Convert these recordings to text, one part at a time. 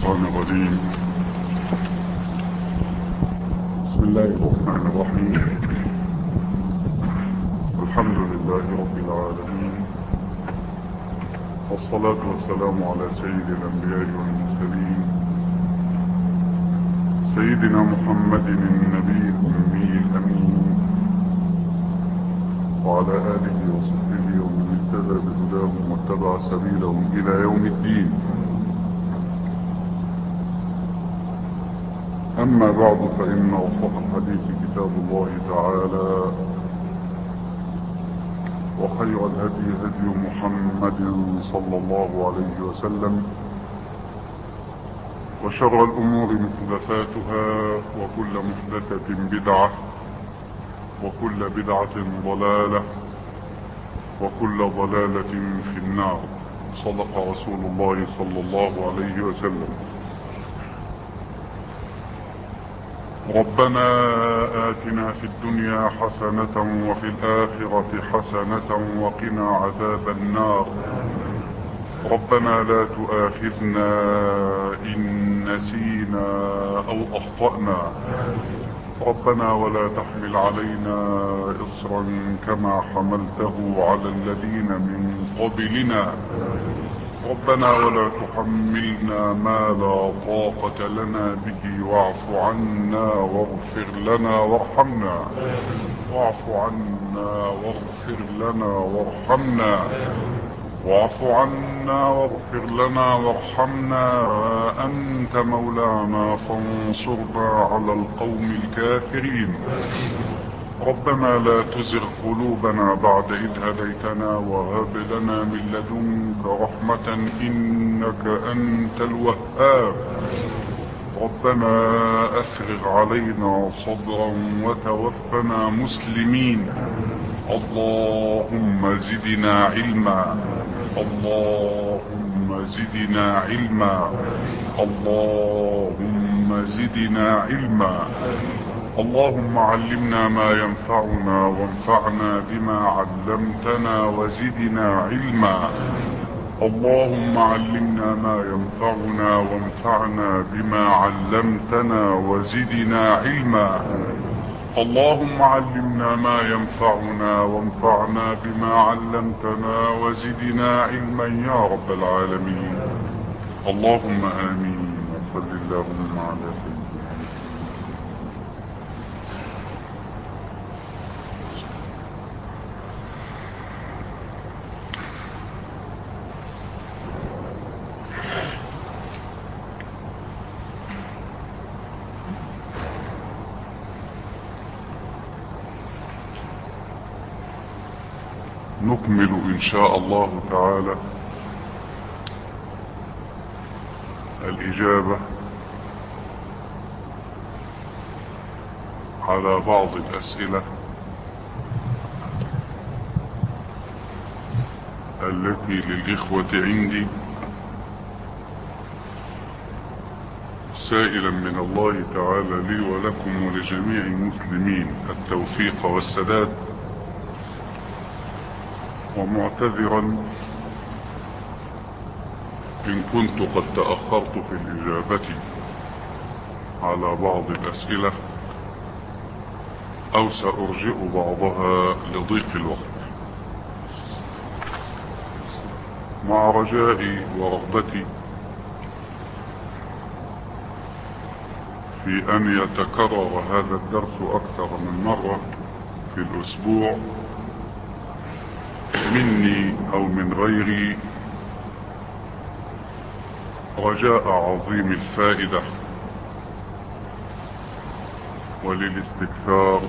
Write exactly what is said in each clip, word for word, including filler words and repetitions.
الشيطان الرجيم. بسم الله الرحمن الرحيم. الحمد لله رب العالمين، والصلاة والسلام على سيد الأنبياء والمرسلين سيدنا محمد النبي الأمي الأمين، وعلى آله وصحبه ومن اهتدى بهداهم واتبع سبيلهم إلى يوم الدين. أما بعد، فإن أصدق الحديث كتاب الله تعالى، وخير الهدي هدي محمد صلى الله عليه وسلم، وشر الأمور محدثاتها، وكل محدثة بدعة، وكل بدعة ضلالة، وكل ضلالة في النار. صدق رسول الله صلى الله عليه وسلم. ربنا آتنا في الدنيا حسنة وفي الآخرة حسنة وقنا عذاب النار. ربنا لا تؤاخذنا إن نسينا أو أخطأنا. ربنا ولا تحمل علينا إصرا كما حملته على الذين من قبلنا. ربنا ولا تحملنا ما لا طاقة لنا به، واعف عنا واغفر لنا وارحمنا. واعف عنا واغفر لنا وارحمنا. واعف عنا واغفر لنا وارحمنا. أنت مولانا فانصرنا على القوم الكافرين. ربنا لا تزغ قلوبنا بعد إذ هديتنا، وهب لنا من لدنك رحمة إنك أنت الوهاب. ربنا أفرغ علينا صبرا وتوفنا مسلمين. اللهم زدنا علما. اللهم زدنا علما. اللهم زدنا علما. اللهم علمنا ما ينفعنا، وانفعنا بما علمتنا، وزدنا علما. اللهم علمنا ما ينفعنا، وانفعنا بما علمتنا، وزدنا علما. اللهم علمنا ما ينفعنا، وانفعنا بما علمتنا، وزدنا علما يا رب العالمين. اللهم آمين. وصل اللهم على سيدنا نكمل إن شاء الله تعالى الإجابة على بعض الأسئلة التي للإخوة عندي، سائلا من الله تعالى لي ولكم ولجميع المسلمين التوفيق والسداد، ومعتذرا إن كنت قد تأخرت في الإجابة على بعض الأسئلة، أو سأرجئ بعضها لضيق الوقت، مع رجائي ورغبتي في أن يتكرر هذا الدرس أكثر من مرة في الأسبوع مني أو من غيري، رجاء عظيم الفائدة وللاستكثار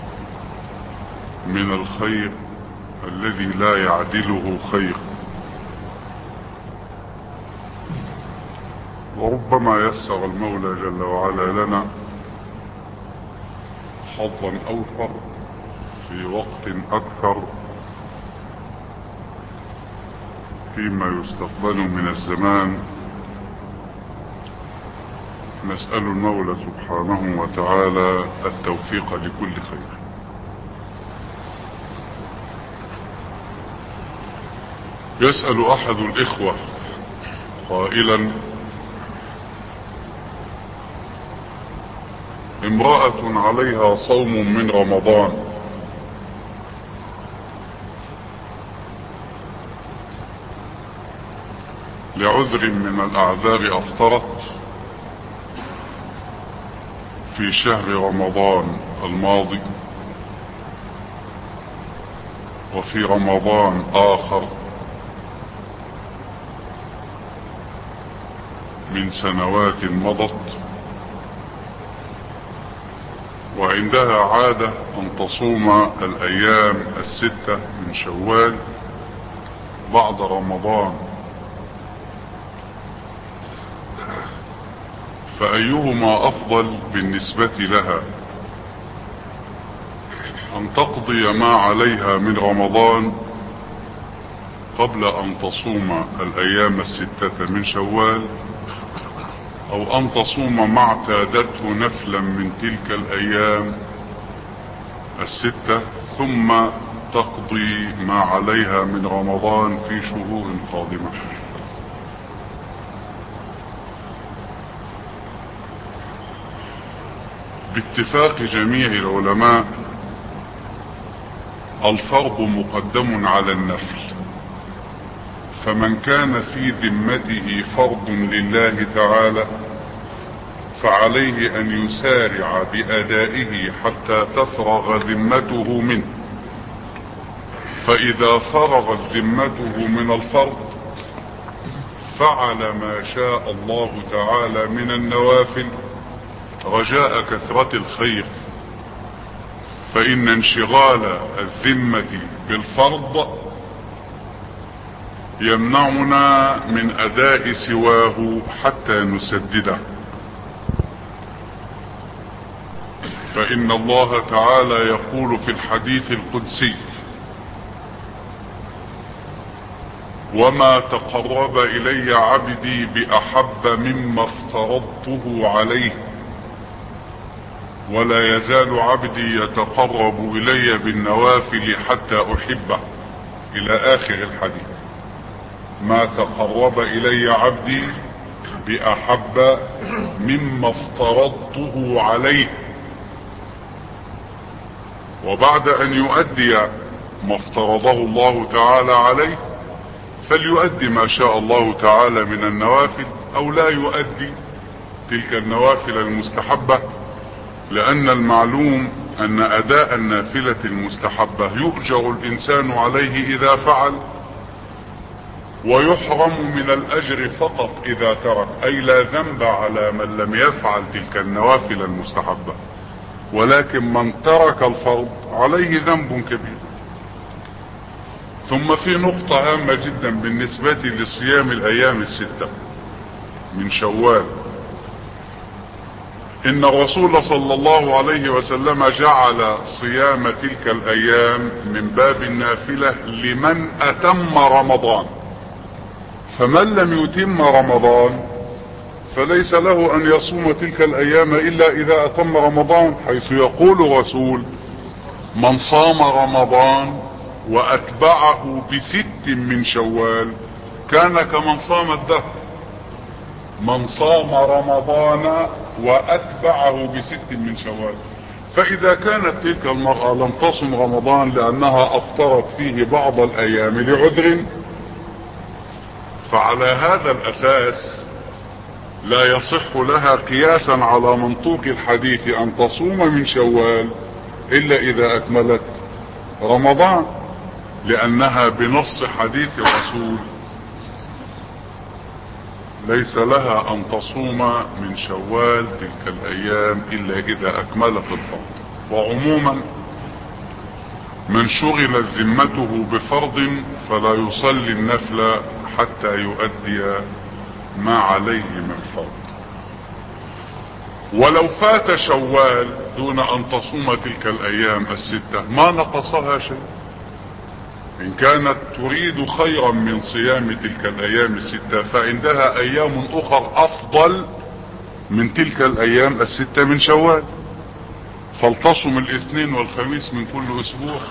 من الخير الذي لا يعدله خير. وربما يسر المولى جل وعلا لنا حظا أوفر في وقت أكثر فيما يستقبل من الزمان. نسأل المولى سبحانه وتعالى التوفيق لكل خير. يسأل أحد الإخوة قائلا: امرأة عليها صوم من رمضان لعذر من الأعذار أفطرت في شهر رمضان الماضي وفي رمضان آخر من سنوات مضت، وعندها عادة أن تصوم الأيام الستة من شوال بعد رمضان، فأيهما أفضل بالنسبة لها؟ أن تقضي ما عليها من رمضان قبل أن تصوم الأيام الستة من شوال، أو أن تصوم ما اعتادته نفلا من تلك الأيام الستة ثم تقضي ما عليها من رمضان في شهور قادمة؟ باتفاق جميع العلماء الفرض مقدم على النفل، فمن كان في ذمته فرض لله تعالى فعليه أن يسارع بأدائه حتى تفرغ ذمته منه، فإذا فرغت ذمته من الفرض فعل ما شاء الله تعالى من النوافل رجاء كثرة الخير، فإن انشغال الذمة بالفرض يمنعنا من أداء سواه حتى نسدده، فإن الله تعالى يقول في الحديث القدسي: وما تقرب إلي عبدي بأحب مما افترضته عليه، ولا يزال عبدي يتقرب إلي بالنوافل حتى أحبه، إلى آخر الحديث. ما تقرب إلي عبدي بأحب مما افترضته عليه، وبعد أن يؤدي ما افترضه الله تعالى عليه فليؤدي ما شاء الله تعالى من النوافل، أو لا يؤدي تلك النوافل المستحبة، لأن المعلوم أن أداء النافلة المستحبة يؤجر الإنسان عليه إذا فعل، ويحرم من الأجر فقط إذا ترك، أي لا ذنب على من لم يفعل تلك النوافل المستحبة، ولكن من ترك الفرض عليه ذنب كبير. ثم في نقطة هامة جدا بالنسبة لصيام الأيام الستة من شوال: إن الرسول صلى الله عليه وسلم جعل صيام تلك الأيام من باب النافلة لمن أتم رمضان، فمن لم يتم رمضان فليس له أن يصوم تلك الأيام إلا إذا أتم رمضان، حيث يقول الرسول: من صام رمضان وأتبعه بست من شوال كان كمن صام الدهر. من صام رمضان وأتبعه بست من شوال. فإذا كانت تلك المرأة لم تصم رمضان لأنها أفطرت فيه بعض الأيام لعذر، فعلى هذا الأساس لا يصح لها قياسا على منطوق الحديث أن تصوم من شوال إلا إذا أكملت رمضان، لأنها بنص حديث الرسول ليس لها أن تصوم من شوال تلك الأيام إلا إذا أكملت الفرض. وعموما من شغلت ذمته بفرض فلا يصلي النفل حتى يؤدي ما عليه من فرض. ولو فات شوال دون أن تصوم تلك الأيام الستة ما نقصها شيء، إن كانت تريد خيرا من صيام تلك الأيام الستة فعندها أيام أخر أفضل من تلك الأيام الستة من شوال، فلتصم الاثنين والخميس من كل أسبوع،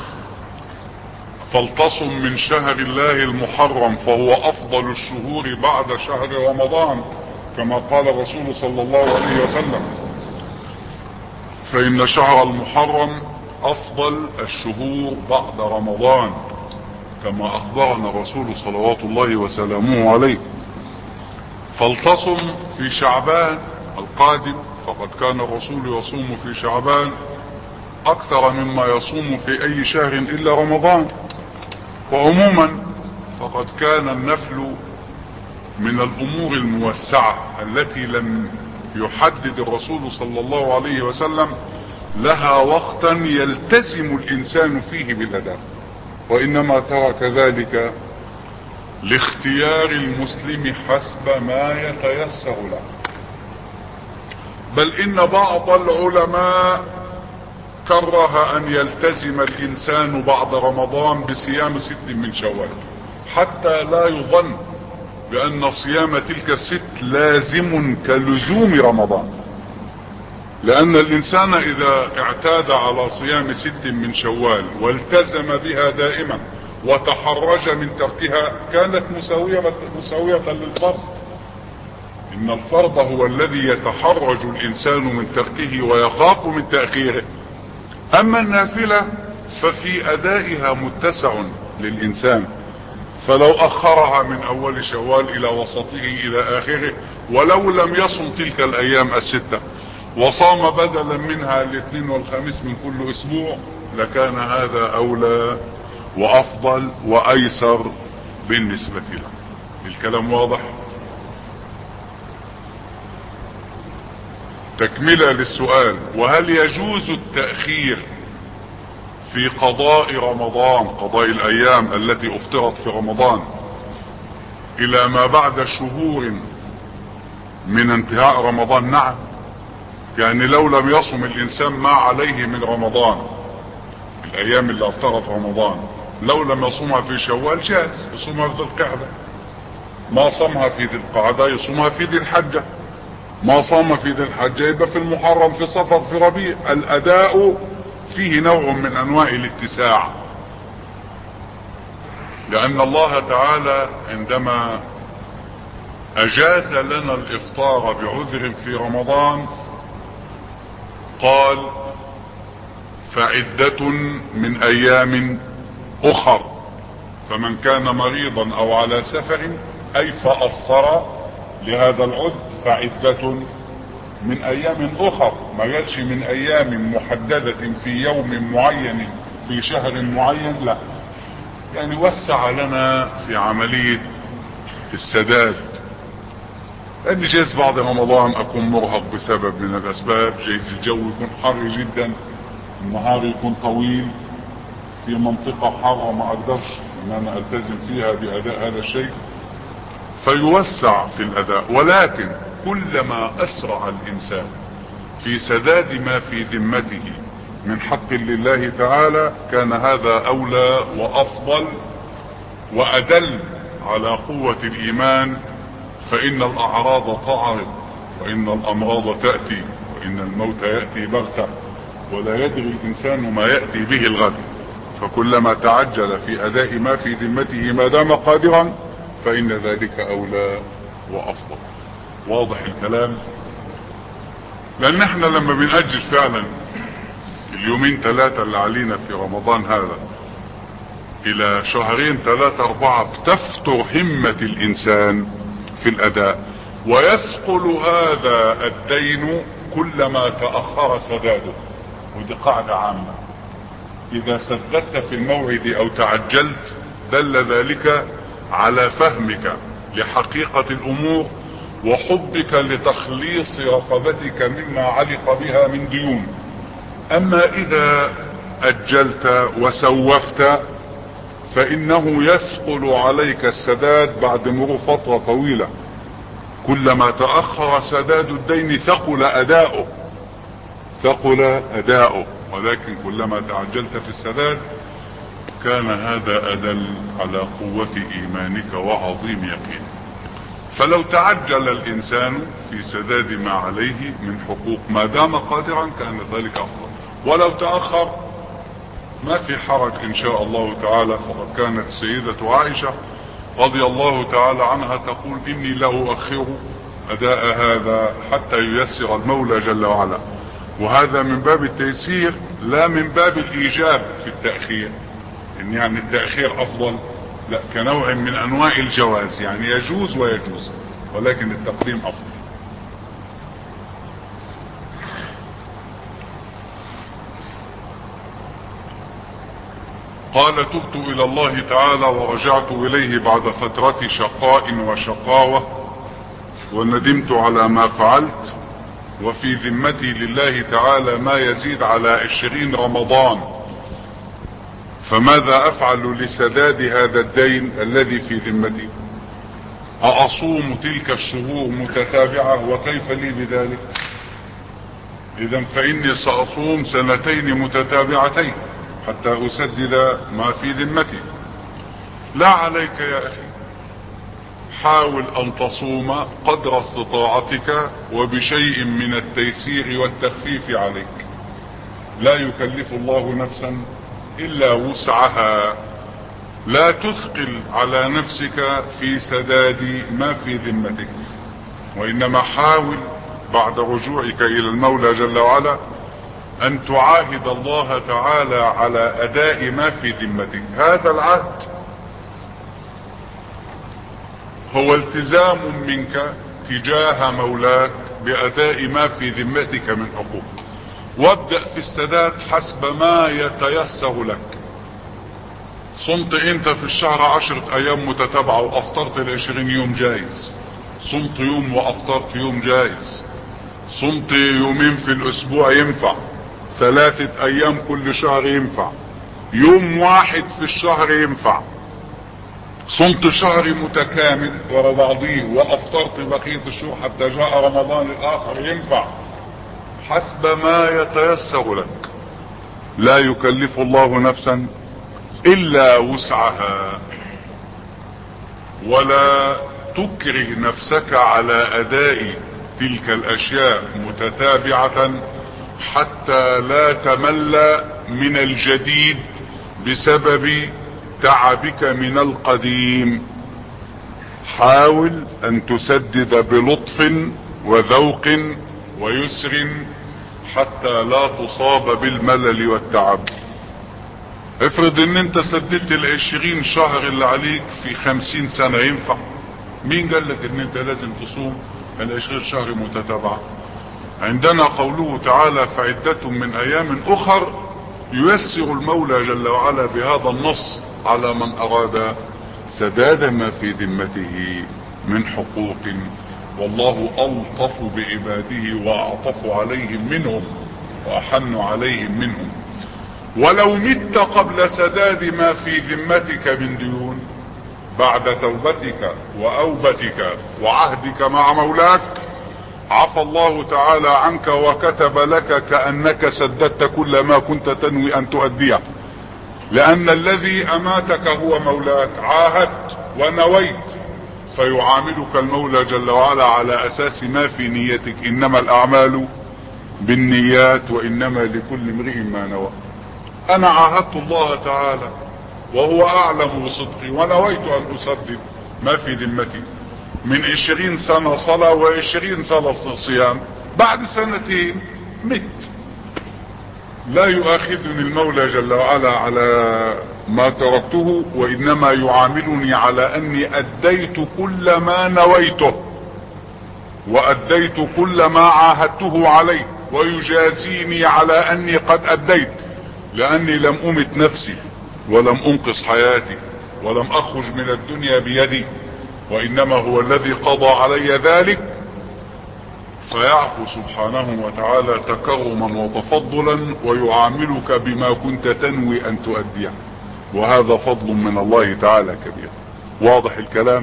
فلتصم من شهر الله المحرم فهو أفضل الشهور بعد شهر رمضان كما قال الرسول صلى الله عليه وسلم. فإن شهر المحرم أفضل الشهور بعد رمضان، كما أخبرنا الرسول صلوات الله وسلامه عليه. فالتصم في شعبان القادم، فقد كان الرسول يصوم في شعبان أكثر مما يصوم في أي شهر إلا رمضان. وعموما فقد كان النفل من الأمور الموسعة التي لم يحدد الرسول صلى الله عليه وسلم لها وقتا يلتزم الإنسان فيه بالأداء، وإنما ترك ذلك لاختيار المسلم حسب ما يتيسر له. بل إن بعض العلماء كره أن يلتزم الإنسان بعد رمضان بصيام ست من شوال، حتى لا يظن بأن صيام تلك الست لازم كلزوم رمضان، لأن الإنسان إذا اعتاد على صيام ست من شوال والتزم بها دائما وتحرج من تركها كانت مساوية, مساوية للفرض. إن الفرض هو الذي يتحرج الإنسان من تركه ويخاف من تأخيره، أما النافلة ففي أدائها متسع للإنسان، فلو أخرها من أول شوال إلى وسطه إلى آخره ولو لم يصم تلك الأيام الستة وصام بدلا منها الاثنين والخميس من كل أسبوع لكان هذا أولى وأفضل وأيسر بالنسبة له. الكلام واضح؟ تكملة للسؤال: وهل يجوز التأخير في قضاء رمضان، قضاء الأيام التي افترض في رمضان، إلى ما بعد شهور من انتهاء رمضان؟ نعم. يعني لو لم يصم الإنسان ما عليه من رمضان الأيام اللي افترض رمضان، لو لم يصومها في شوال جاز يصومها في ذي القعدة، ما صامها في ذي القعدة يصومها في ذي الحجة، ما صام في ذي الحجة يبقى في المحرم في صفر في ربيع. الأداء فيه نوع من أنواع الاتساع، لأن الله تعالى عندما أجاز لنا الإفطار بعذر في رمضان قال: فعدة من أيام أخر، فمن كان مريضا أو على سفر أي فأفطر لهذا العذر فعدة من أيام أخر، ما قالش من أيام محددة في يوم معين في شهر معين، لا، يعني وسع لنا في عملية السداد. لأن جايز بعد رمضان أكون مرهق بسبب من الأسباب، جايز الجو يكون حر جدا، النهار يكون طويل في منطقة حارة ما أقدرش إن أنا ألتزم فيها بأداء هذا الشيء، فيوسع في الأداء. ولكن كلما أسرع الإنسان في سداد ما في ذمته من حق لله تعالى كان هذا أولى وأفضل وأدل على قوة الإيمان. فإن الأعراض تعرض، وإن الأمراض تأتي، وإن الموت يأتي بغتة، ولا يدري الإنسان ما يأتي به الغد، فكلما تعجل في أداء ما في ذمته ما دام قادرا فإن ذلك أولى وأفضل. واضح الكلام؟ لأن احنا لما بنأجل فعلا اليومين ثلاثة اللي علينا في رمضان هذا إلى شهرين ثلاثة أربعة بتفتر همة الإنسان في الأداء، ويثقل هذا الدين كلما تأخر سداده. ودي قاعدة عامة: إذا سددت في الموعد أو تعجلت دل ذلك على فهمك لحقيقة الأمور وحبك لتخليص رقبتك مما علق بها من ديون. أما إذا أجلت وسوفت فإنه يثقل عليك السداد بعد مرور فترة طويلة. كلما تأخر سداد الدين ثقل أداؤه ثقل أداؤه ولكن كلما تعجلت في السداد كان هذا أدل على قوة إيمانك وعظيم يقينك. فلو تعجل الإنسان في سداد ما عليه من حقوق ما دام قادرا كان ذلك أفضل، ولو تأخر ما في حرج إن شاء الله تعالى. فقد كانت السيدة عائشة رضي الله تعالى عنها تقول: إني لا أؤخر أداء هذا حتى ييسر المولى جل وعلا، وهذا من باب التيسير لا من باب الايجاب في التأخير، ان يعني التأخير افضل، لا، كنوع من انواع الجواز، يعني يجوز ويجوز، ولكن التقديم افضل. قال تبت الى الله تعالى ورجعت اليه بعد فترة شقاء وشقاوة، وندمت على ما فعلت، وفي ذمتي لله تعالى ما يزيد على عشرين رمضان، فماذا افعل لسداد هذا الدين الذي في ذمتي؟ أأصوم تلك الشهور متتابعة؟ وكيف لي بذلك؟ اذا فاني سأصوم سنتين متتابعتين حتى اسدد ما في ذمتي. لا عليك يا اخي، حاول ان تصوم قدر استطاعتك وبشيء من التيسير والتخفيف عليك. لا يكلف الله نفسا الا وسعها، لا تثقل على نفسك في سداد ما في ذمتك، وانما حاول بعد رجوعك الى المولى جل وعلا ان تعاهد الله تعالى على اداء ما في ذمتك. هذا العهد هو التزام منك تجاه مولاك باداء ما في ذمتك من حقوق، وابدأ في السداد حسب ما يتيسر لك. صمت انت في الشهر عشرة ايام متتابعة وافطرت العشرين يوم جائز، صمت يوم وافطرت يوم جائز، صمت يومين في الاسبوع ينفع، ثلاثة ايام كل شهر ينفع، يوم واحد في الشهر ينفع، صمت شهر متكامل ورا بعضيه وافطرت بقية الشهور حتى جاء رمضان الاخر ينفع، حسب ما يتيسر لك. لا يكلف الله نفسا الا وسعها، ولا تكره نفسك على اداء تلك الاشياء متتابعة حتى لا تمل من الجديد بسبب تعبك من القديم. حاول ان تسدد بلطف وذوق ويسر حتى لا تصاب بالملل والتعب. افرض ان انت سددت العشرين شهر اللي عليك في خمسين سنة، ينفع؟ مين قال لك ان انت لازم تصوم العشرين شهر متتابعة؟ عندنا قوله تعالى فعدة من ايام اخر، ييسر المولى جل وعلا بهذا النص على من اراد سداد ما في ذمته من حقوق، والله الطف بعباده واعطف عليهم منهم واحن عليهم منهم. ولو مت قبل سداد ما في ذمتك من ديون بعد توبتك واوبتك وعهدك مع مولاك، عفى الله تعالى عنك وكتب لك كأنك سددت كل ما كنت تنوي ان تؤديه، لان الذي اماتك هو مولاك، عاهدت ونويت، فيعاملك المولى جل وعلا على اساس ما في نيتك، انما الاعمال بالنيات وانما لكل امرئ ما نوى. انا عاهدت الله تعالى وهو اعلم بصدقي ونويت ان اسدد ما في ذمتي من عشرين سنة صلاة وعشرين سنة صيام، بعد سنتين مت، لا يؤاخذني المولى جل وعلا على ما تركته، وانما يعاملني على اني اديت كل ما نويته واديت كل ما عاهدته عليه، ويجازيني على اني قد اديت، لاني لم امت نفسي ولم انقص حياتي ولم اخرج من الدنيا بيدي، وانما هو الذي قضى علي ذلك، فيعفو سبحانه وتعالى تكرما وتفضلا ويعاملك بما كنت تنوي ان تؤديه، وهذا فضل من الله تعالى كبير. واضح الكلام؟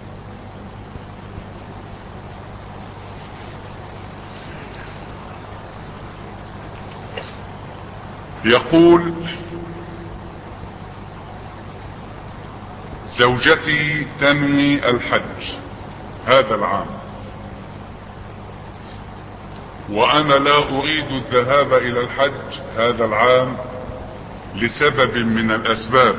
يقول زوجتي تنوي الحج هذا العام، وانا لا اريد الذهاب الى الحج هذا العام لسبب من الاسباب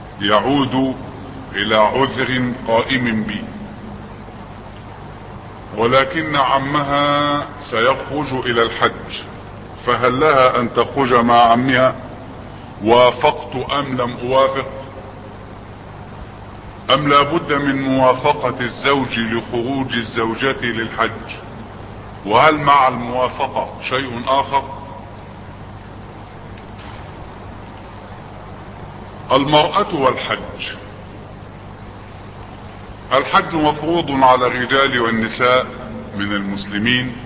يعود الى عذر قائم بي، ولكن عمها سيخرج الى الحج، فهل لها ان تخرج مع عمها؟ وافقت ام لم اوافق؟ ام لا بد من موافقة الزوج لخروج الزوجة للحج؟ وهل مع الموافقة شيء اخر؟ المرأة والحج. الحج مفروض على الرجال والنساء من المسلمين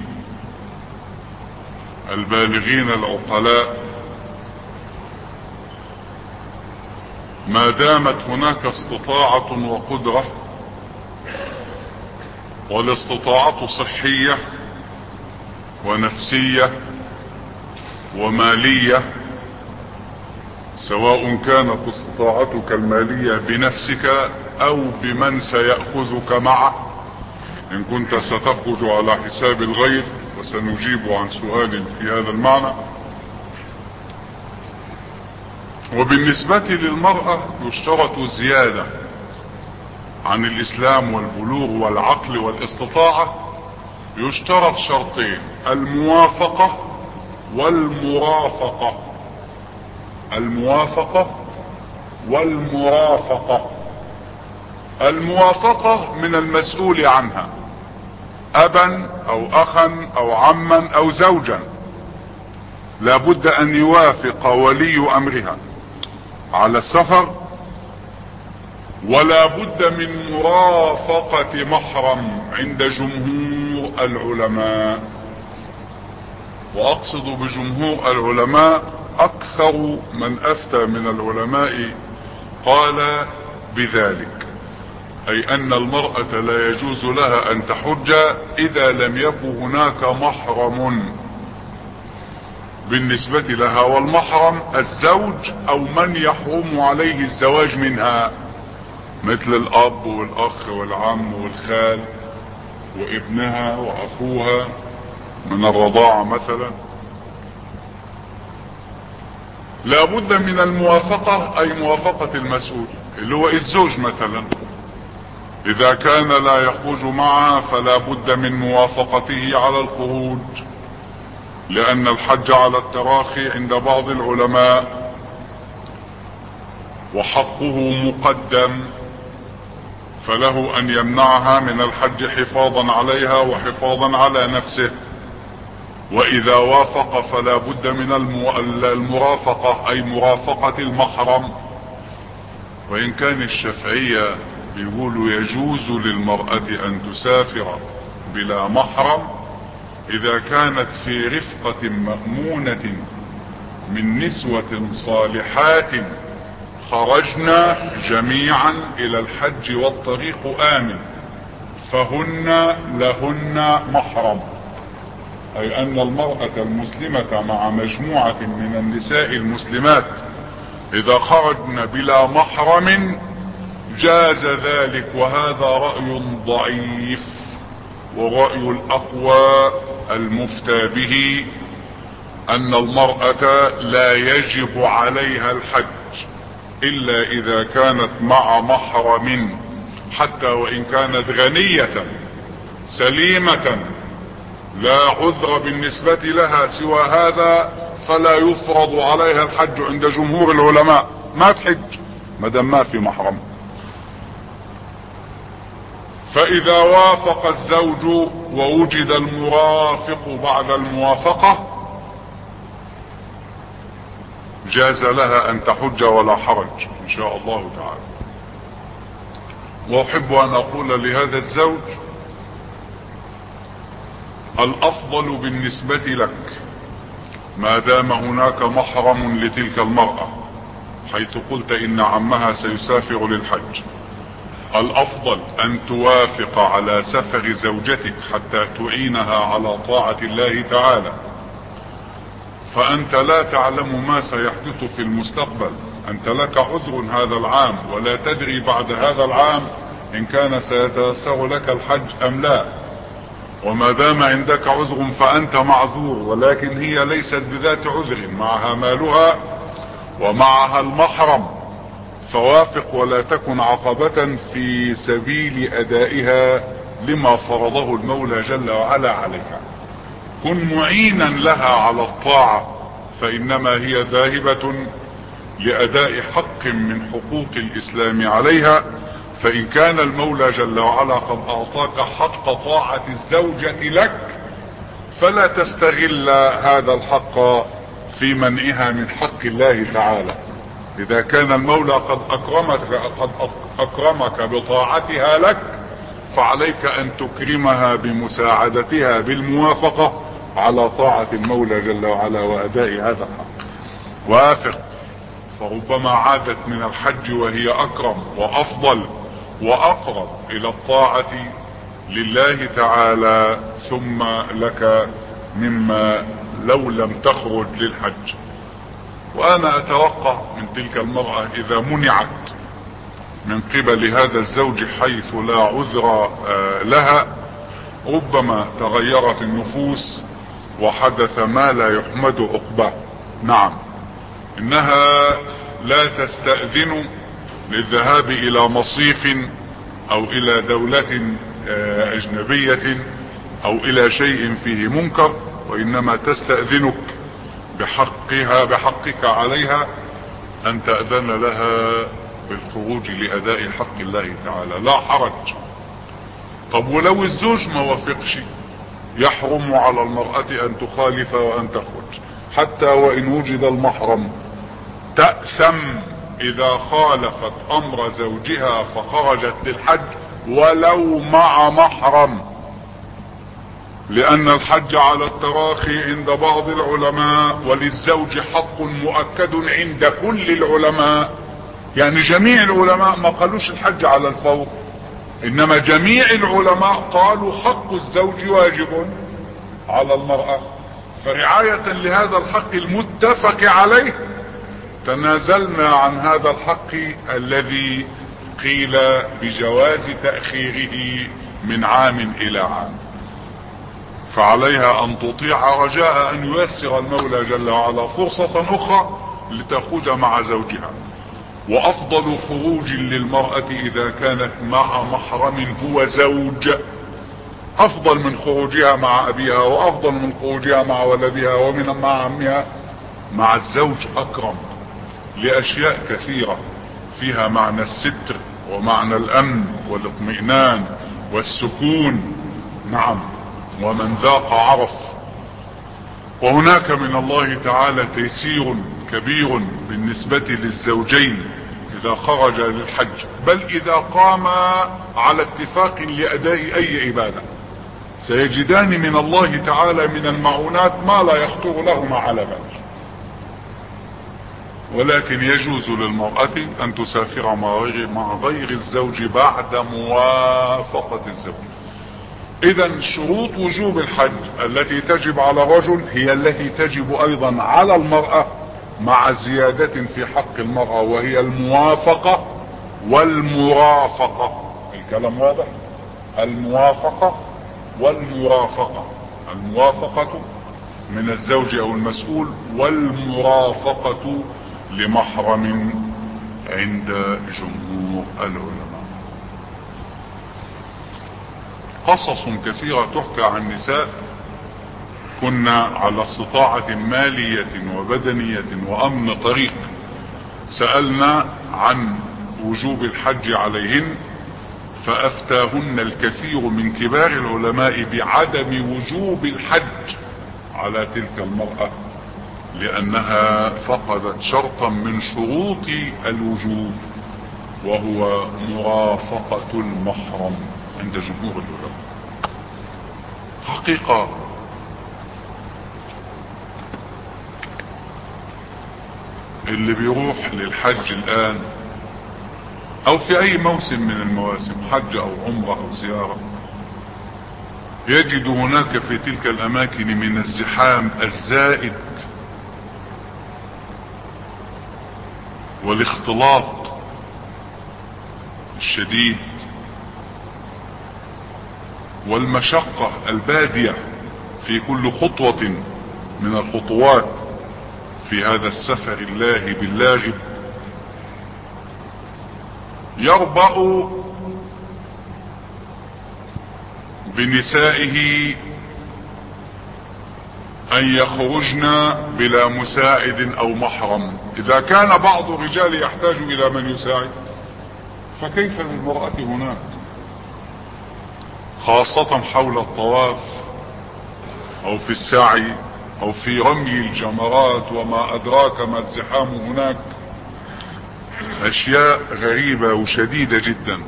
البالغين العقلاء، ما دامت هناك استطاعة وقدرة، والاستطاعة صحية ونفسية ومالية، سواء كانت استطاعتك المالية بنفسك او بمن سيأخذك معه ان كنت ستخرج على حساب الغير، وسنجيب عن سؤال في هذا المعنى. وبالنسبة للمرأة يشترط زيادة عن الاسلام والبلوغ والعقل والاستطاعة، يشترط شرطين: الموافقة والمرافقة. الموافقة والمرافقة. الموافقة من المسؤول عنها، ابا او اخا او عما او زوجا، لابد ان يوافق ولي امرها على السفر، ولا بد من مرافقة محرم عند جمهور العلماء. واقصد بجمهور العلماء اكثر من افتى من العلماء قال بذلك، اي ان المرأة لا يجوز لها ان تحج اذا لم يكن هناك محرم بالنسبة لها، والمحرم الزوج او من يحرم عليه الزواج منها، مثل الاب والاخ والعم والخال وابنها واخوها من الرضاعة مثلا. لا بد من الموافقة، اي موافقة المسؤول اللي هو الزوج مثلا، اذا كان لا يخرج معها فلا بد من موافقته على الخروج، لان الحج على التراخي عند بعض العلماء، وحقه مقدم، فله ان يمنعها من الحج حفاظا عليها وحفاظا على نفسه. واذا وافق فلا بد من المرافقة، اي مرافقة المحرم. وان كان الشافعية بيقولوا يجوز للمرأة ان تسافر بلا محرم اذا كانت في رفقة مأمونة من نسوة صالحات خرجنا جميعا الى الحج والطريق امن، فهن لهن محرم، اي ان المرأة المسلمة مع مجموعة من النساء المسلمات اذا خرجن بلا محرم جاز ذلك. وهذا رأي ضعيف، ورأي الاقوى المفتى به ان المرأة لا يجب عليها الحج الا اذا كانت مع محرم، حتى وان كانت غنية سليمة لا عذر بالنسبة لها سوى هذا، فلا يفرض عليها الحج عند جمهور العلماء، ما تحج مادام ما في محرم. فاذا وافق الزوج ووجد المرافق بعد الموافقة جاز لها ان تحج ولا حرج ان شاء الله تعالى. واحب ان اقول لهذا الزوج: الافضل بالنسبة لك ما دام هناك محرم لتلك المرأة، حيث قلت ان عمها سيسافر للحج، الافضل ان توافق على سفر زوجتك حتى تعينها على طاعة الله تعالى، فانت لا تعلم ما سيحدث في المستقبل. انت لك عذر هذا العام ولا تدري بعد هذا العام ان كان سيتيسر لك الحج ام لا، وما دام عندك عذر فانت معذور، ولكن هي ليست بذات عذر، معها مالها ومعها المحرم، فوافق ولا تكن عقبة في سبيل ادائها لما فرضه المولى جل وعلا عليها. كن معينا لها على الطاعة، فإنما هي ذاهبة لأداء حق من حقوق الإسلام عليها. فإن كان المولى جل وعلا قد أعطاك حق طاعة الزوجة لك، فلا تستغل هذا الحق في منعها من حق الله تعالى. إذا كان المولى قد أكرمك, قد أكرمك بطاعتها لك، فعليك أن تكرمها بمساعدتها بالموافقة على طاعة المولى جل وعلا وأداء هذا الحق. وافق، فربما عادت من الحج وهي أكرم وأفضل وأقرب إلى الطاعة لله تعالى ثم لك مما لو لم تخرج للحج. وأنا أتوقع من تلك المرأة إذا منعت من قبل هذا الزوج حيث لا عذر لها، ربما تغيرت النفوس وحدث ما لا يحمد عقباه. نعم، إنها لا تستأذن للذهاب إلى مصيف أو إلى دولة أجنبية أو إلى شيء فيه منكر، وإنما تستأذنك بحقها بحقك عليها أن تأذن لها بالخروج لأداء حق الله تعالى، لا حرج. طب ولو الزوج ما وافقش، يحرم على المرأة أن تخالف وأن تخرج حتى وإن وجد المحرم. تأثم إذا خالفت أمر زوجها فخرجت للحج ولو مع محرم، لأن الحج على التراخي عند بعض العلماء، وللزوج حق مؤكد عند كل العلماء. يعني جميع العلماء ما قالوش الحج على الفور، إنما جميع العلماء قالوا حق الزوج واجب على المرأة. فرعاية لهذا الحق المتفق عليه تنازلنا عن هذا الحق الذي قيل بجواز تأخيره من عام إلى عام. فعليها أن تطيع رجاء أن ييسر المولى جل وعلا فرصة أخرى لتخرج مع زوجها. وأفضل خروج للمرأة إذا كانت مع محرم هو زوج، أفضل من خروجها مع أبيها، وأفضل من خروجها مع ولدها ومن مع عمها. مع الزوج أكرم لأشياء كثيرة فيها معنى الستر ومعنى الأمن والاطمئنان والسكون. نعم، ومن ذاق عرف. وهناك من الله تعالى تيسير كبير بالنسبة للزوجين إذا خرج للحج، بل إذا قام على اتفاق لأداء أي عبادة سيجدان من الله تعالى من المعونات ما لا يخطر لهما على بال. ولكن يجوز للمرأة أن تسافر مع غير الزوج بعد موافقة الزوج. إذا شروط وجوب الحج التي تجب على الرجل هي التي تجب أيضا على المرأة، مع زيادة في حق المرأة، وهي الموافقة والمرافقة. الكلام واضح؟ الموافقة والمرافقة. الموافقة من الزوج أو المسؤول، والمرافقة لمحرم عند جمهور العلماء. قصص كثيرة تحكى عن نساء كنا على استطاعة مالية وبدنية وأمن طريق سألنا عن وجوب الحج عليهن، فأفتاهن الكثير من كبار العلماء بعدم وجوب الحج على تلك المرأة، لأنها فقدت شرطا من شروط الوجوب، وهو مرافقة المحرم عند جمهور العلماء. حقيقة اللي بيروح للحج الآن أو في أي موسم من المواسم، حج أو عمرة أو زيارة، يجد هناك في تلك الأماكن من الزحام الزائد والاختلاط الشديد والمشقة البادية في كل خطوة من الخطوات في هذا السفر الله باللاغب. يربأ بنسائه ان يخرجن بلا مساعد او محرم. اذا كان بعض الرجال يحتاج الى من يساعد، فكيف للمرأة هناك؟ خاصة حول الطواف او في السعي او في رمي الجمرات، وما ادراك ما الزحام هناك. اشياء غريبة وشديدة جدا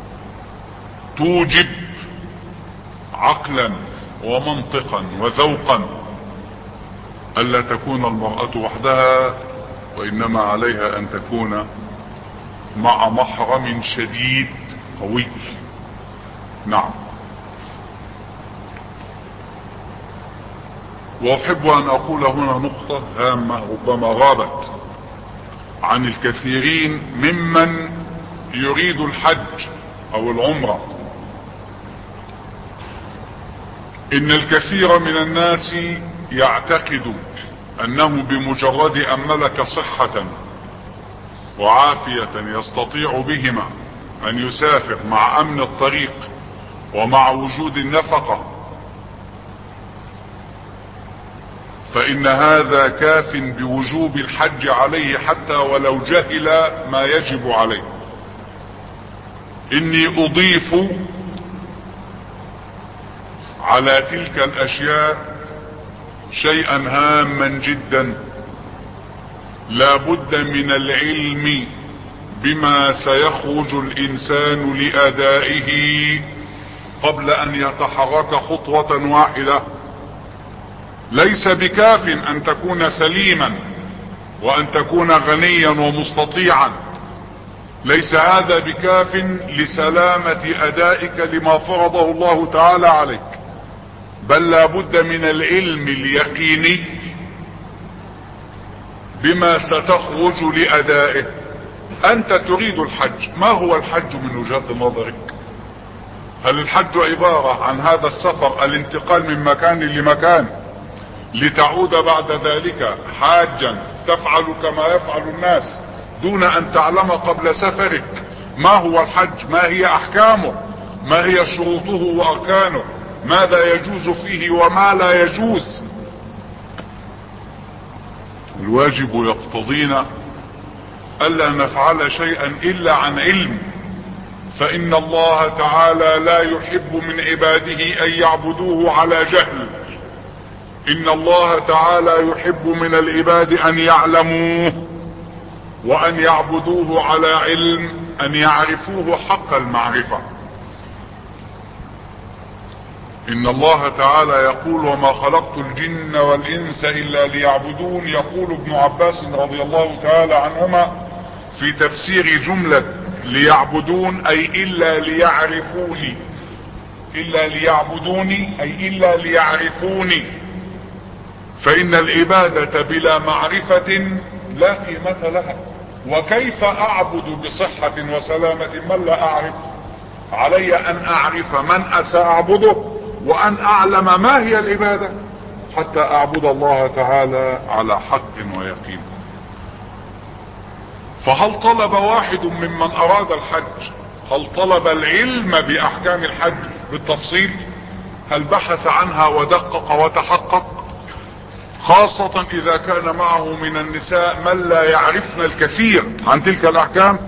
توجب عقلا ومنطقا وذوقا الا تكون المرأة وحدها، وانما عليها ان تكون مع محرم شديد قوي. نعم. واحب ان اقول هنا نقطة هامة ربما غابت عن الكثيرين ممن يريد الحج او العمرة. ان الكثير من الناس يعتقد انه بمجرد ان ملك صحة وعافية يستطيع بهما ان يسافر مع امن الطريق ومع وجود النفقة، فان هذا كاف بوجوب الحج عليه حتى ولو جهل ما يجب عليه. اني اضيف على تلك الاشياء شيئا هاما جدا، لا بد من العلم بما سيخرج الانسان لادائه قبل ان يتحرك خطوة واحدة. ليس بكاف ان تكون سليما وان تكون غنيا ومستطيعا، ليس هذا بكاف لسلامة ادائك لما فرضه الله تعالى عليك، بل لا بد من العلم اليقيني بما ستخرج لادائه. انت تريد الحج، ما هو الحج من وجهة نظرك؟ هل الحج عبارة عن هذا السفر، الانتقال من مكان لمكان لتعود بعد ذلك حاجا تفعل كما يفعل الناس دون ان تعلم قبل سفرك ما هو الحج، ما هي احكامه، ما هي شروطه واركانه، ماذا يجوز فيه وما لا يجوز؟ الواجب يقتضينا الا نفعل شيئا الا عن علم، فان الله تعالى لا يحب من عباده ان يعبدوه على جهل. ان الله تعالى يحب من العباد ان يعلموه وان يعبدوه على علم، ان يعرفوه حق المعرفة. ان الله تعالى يقول وما خلقت الجن والانس الا ليعبدون. يقول ابن عباس رضي الله تعالى عنهما في تفسير جملة ليعبدون اي الا ليعرفوني، الا ليعبدوني اي الا ليعرفوني، فان العبادة بلا معرفة لا قيمة لها. وكيف اعبد بصحة وسلامة من لا اعرف؟ علي ان اعرف من ساعبده وان اعلم ما هي العبادة حتى اعبد الله تعالى على حق ويقين. فهل طلب واحد ممن اراد الحج، هل طلب العلم باحكام الحج بالتفصيل؟ هل بحث عنها ودقق وتحقق؟ خاصة اذا كان معه من النساء من لا يعرفن الكثير عن تلك الاحكام.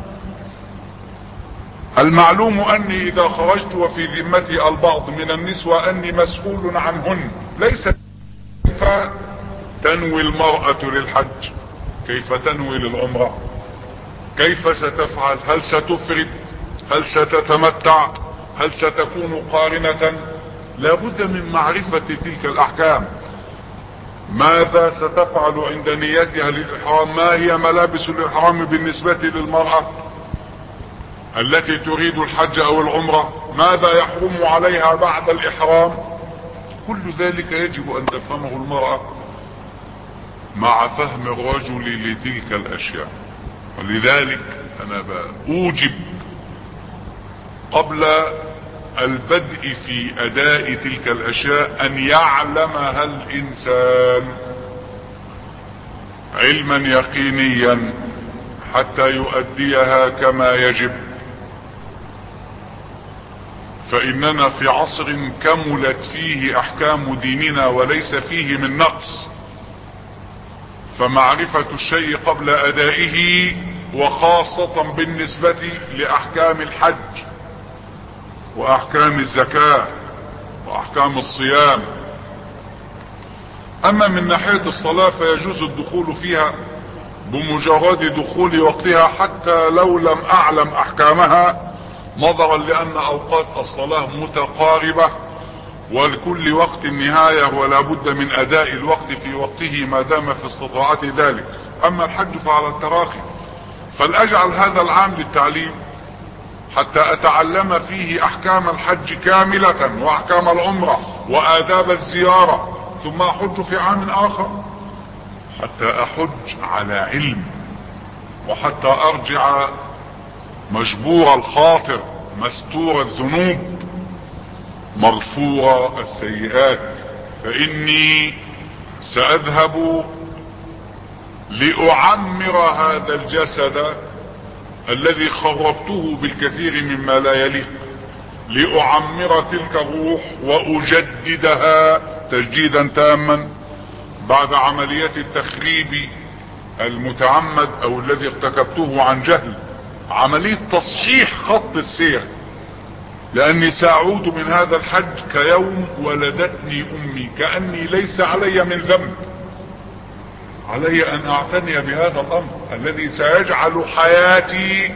المعلوم اني اذا خرجت وفي ذمتي البعض من النسوة اني مسؤول عنهن، ليس كيف تنوي المرأة للحج، كيف تنوي للعمرة، كيف ستفعل، هل ستفرد، هل ستتمتع، هل ستكون قارنة؟ لا بد من معرفة تلك الاحكام. ماذا ستفعل عند نيتها للإحرام؟ ما هي ملابس الإحرام بالنسبة للمرأة التي تريد الحج أو العمرة؟ ماذا يحرم عليها بعد الإحرام؟ كل ذلك يجب أن تفهمه المرأة مع فهم الرجل لتلك الأشياء. ولذلك أنا أوجب قبل البدء في اداء تلك الاشياء ان يعلمها الانسان علما يقينيا حتى يؤديها كما يجب. فإننا في عصر كملت فيه أحكام ديننا وليس فيه من نقص، فمعرفة الشيء قبل أدائه، وخاصة بالنسبة لأحكام الحج وأحكام الزكاة وأحكام الصيام. أما من ناحية الصلاة فيجوز الدخول فيها بمجرد دخول وقتها حتى لو لم أعلم أحكامها، نظرا لأن أوقات الصلاة متقاربة ولكل وقت نهاية ولا بد من أداء الوقت في وقته ما دام في استطاعته ذلك. أما الحج فعلى التراخي، فلأجعل هذا العام للتعليم حتى أتعلم فيه أحكام الحج كاملة وأحكام العمرة وآداب الزيارة، ثم أحج في عام آخر حتى أحج على علم، وحتى أرجع مجبور الخاطر مستور الذنوب مغفور السيئات. فإني سأذهب لأعمر هذا الجسد الذي خربته بالكثير مما لا يليق، لأعمر تلك الروح وأجددها تجديدا تاما بعد عملية التخريب المتعمد او الذي ارتكبته عن جهل، عملية تصحيح خط السير، لاني ساعود من هذا الحج كيوم ولدتني امي، كأني ليس علي من ذنب. علي ان اعتني بهذا الامر الذي سيجعل حياتي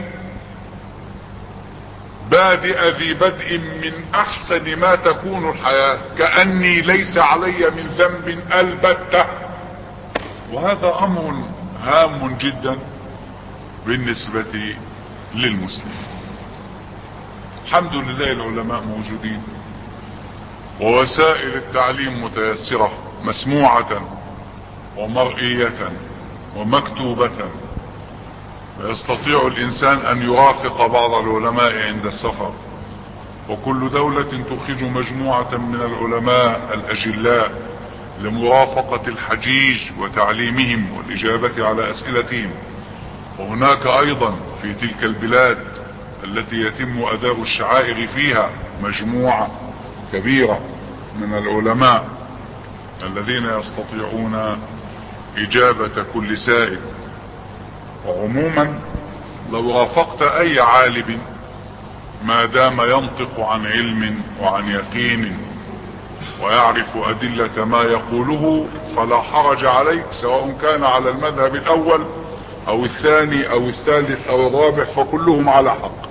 بادئ ذي بدء من احسن ما تكون الحياة، كأني ليس علي من ذنب البتة. وهذا امر هام جدا بالنسبة للمسلم. الحمد لله العلماء موجودين ووسائل التعليم متيسرة مسموعة ومرئية ومكتوبة، ويستطيع الانسان ان يرافق بعض العلماء عند السفر، وكل دولة تخرج مجموعة من العلماء الاجلاء لمرافقة الحجيج وتعليمهم والاجابة على اسئلتهم. وهناك ايضا في تلك البلاد التي يتم اداء الشعائر فيها مجموعة كبيرة من العلماء الذين يستطيعون اجابة كل سائل. وعموما لو رافقت اي عالم ما دام ينطق عن علم وعن يقين ويعرف ادلة ما يقوله فلا حرج عليك، سواء كان على المذهب الاول او الثاني او الثالث او الرابع، فكلهم على حق.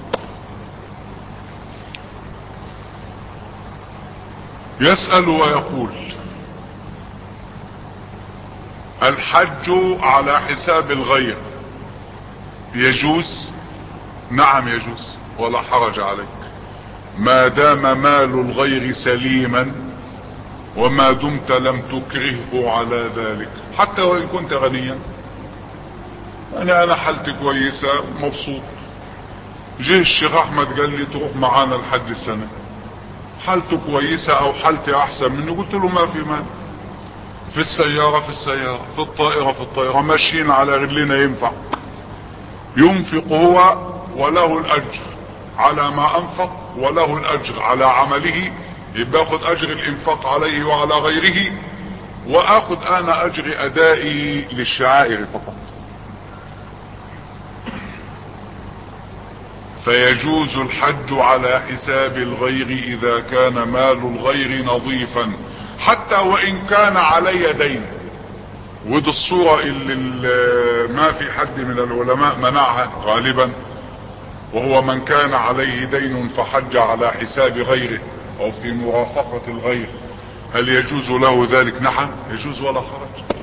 يسأل ويقول: الحج على حساب الغير يجوز؟ نعم يجوز ولا حرج عليك، ما دام مال الغير سليما وما دمت لم تكرهه على ذلك، حتى وان كنت غنيا. يعني انا حالتي كويسة مبسوط، جه الشيخ احمد قال لي تروح معانا الحج السنة، حالته كويسة او حالتي احسن منه، قلت له ما في مال، في السيارة في السيارة، في الطائرة في الطائرة، ماشيين على رجلنا ينفع. ينفق هو وله الاجر على ما انفق وله الاجر على عمله، يبقى اخذ اجر الانفاق عليه وعلى غيره، واخذ انا اجر ادائي للشعائر فقط. فيجوز الحج على حساب الغير اذا كان مال الغير نظيفا، حتى وان كان علي دين. ودي الصورة اللي ما في حد من العلماء منعها غالبا، وهو من كان عليه دين فحج على حساب غيره او في مرافقة الغير، هل يجوز له ذلك؟ نعم يجوز ولا حرج،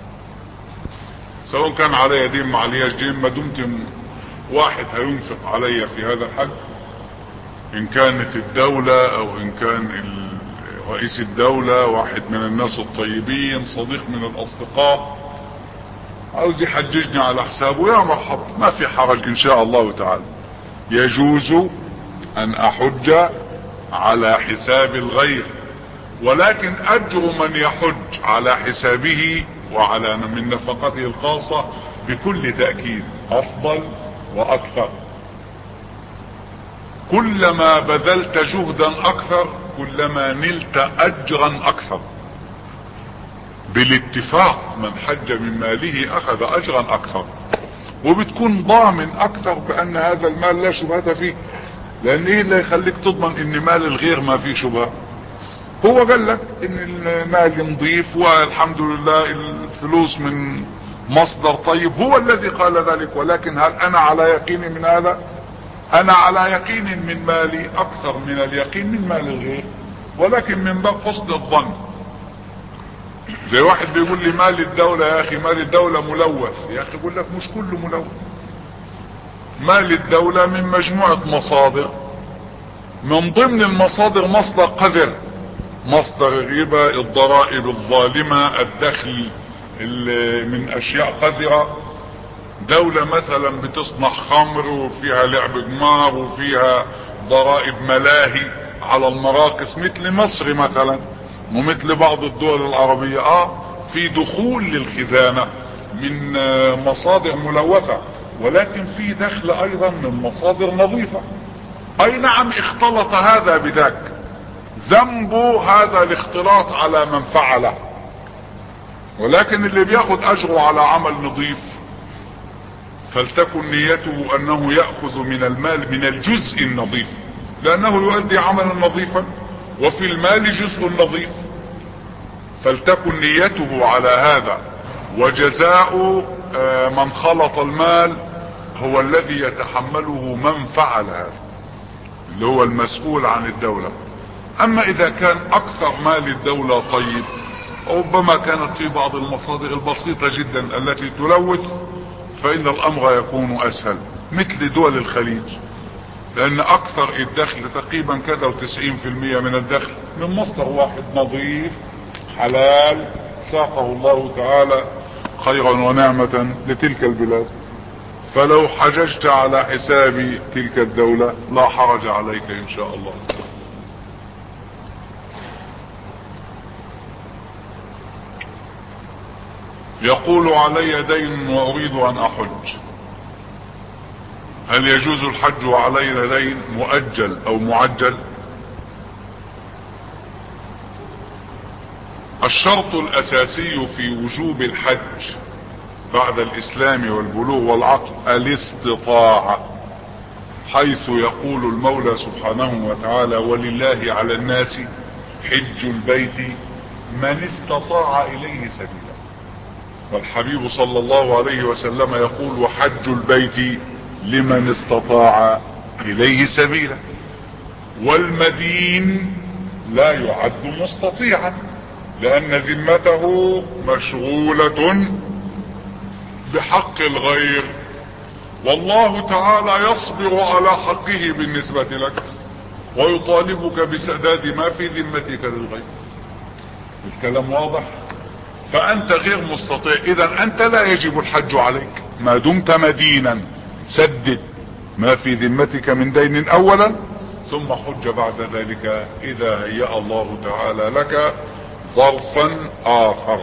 سواء كان علي دين ما عليهاش دين، ما دمت واحد هينفق علي في هذا الحج، ان كانت الدولة او ان كان رئيس الدولة، واحد من الناس الطيبين، صديق من الاصدقاء، عاوز يحججني على حسابه، يا مرحبا، ما في حرج ان شاء الله تعالى. يجوز ان احج على حساب الغير، ولكن اجر من يحج على حسابه وعلى من نفقته الخاصة بكل تأكيد افضل واكثر. كلما بذلت جهدا اكثر كلما نلت اجرا اكثر. بالاتفاق من حج من ماله اخذ اجرا اكثر، وبتكون ضامن اكثر بان هذا المال لا شبهة فيه. لان ايه اللي يخليك تضمن ان مال الغير ما فيه شبهة؟ هو قال لك ان المال نظيف والحمد لله الفلوس من مصدر طيب، هو الذي قال ذلك. ولكن هل انا على يقين من هذا؟ انا على يقين من مالي اكثر من اليقين من مال الغير، ولكن من باب حسن الظن. زي واحد بيقول لي مال الدولة، يا اخي مال الدولة ملوث. يا اخي بقول لك مش كله ملوث. مال الدولة من مجموعة مصادر، من ضمن المصادر مصدر قذر، مصدر الربا، الضرائب الظالمة، الدخل من اشياء قذرة. دولة مثلا بتصنع خمر وفيها لعب قمار وفيها ضرائب ملاهي على المراقص، مثل مصر مثلا ومثل بعض الدول العربية. اه في دخول للخزانة من مصادر ملوثة، ولكن في دخل ايضا من مصادر نظيفة. اي نعم اختلط هذا بذاك، ذنب هذا الاختلاط على من فعله. ولكن اللي بياخد اجره على عمل نظيف فلتكن نيته انه يأخذ من المال من الجزء النظيف، لانه يؤدي عملا نظيفا وفي المال جزء نظيف. فلتكن نيته على هذا. وجزاء من خلط المال هو الذي يتحمله من فعل هذا، اللي هو المسؤول عن الدولة. اما اذا كان اكثر مال الدولة طيب، ربما كانت في بعض المصادر البسيطة جدا التي تلوث، فان الامر يكون اسهل، مثل دول الخليج. لان اكثر الدخل تقريبا كذا وتسعين في المية من الدخل من مصدر واحد نظيف حلال ساقه الله تعالى خيرا ونعمة لتلك البلاد. فلو حججت على حساب تلك الدولة لا حرج عليك ان شاء الله. يقول علي دين واريد ان احج، هل يجوز الحج وعلي دين مؤجل او معجل؟ الشرط الاساسي في وجوب الحج بعد الاسلام والبلوغ والعقل الاستطاعة، حيث يقول المولى سبحانه وتعالى ولله على الناس حج البيت من استطاع اليه سبيلا. والحبيب صلى الله عليه وسلم يقول وحج البيت لمن استطاع اليه سبيلا. والمدين لا يعد مستطيعا، لان ذمته مشغولة بحق الغير، والله تعالى يصبر على حقه بالنسبة لك ويطالبك بسداد ما في ذمتك للغير. الكلام واضح؟ فانت غير مستطيع، اذا انت لا يجب الحج عليك ما دمت مدينا. سدد ما في ذمتك من دين اولا، ثم حج بعد ذلك اذا هيأ الله تعالى لك ظرفا اخر.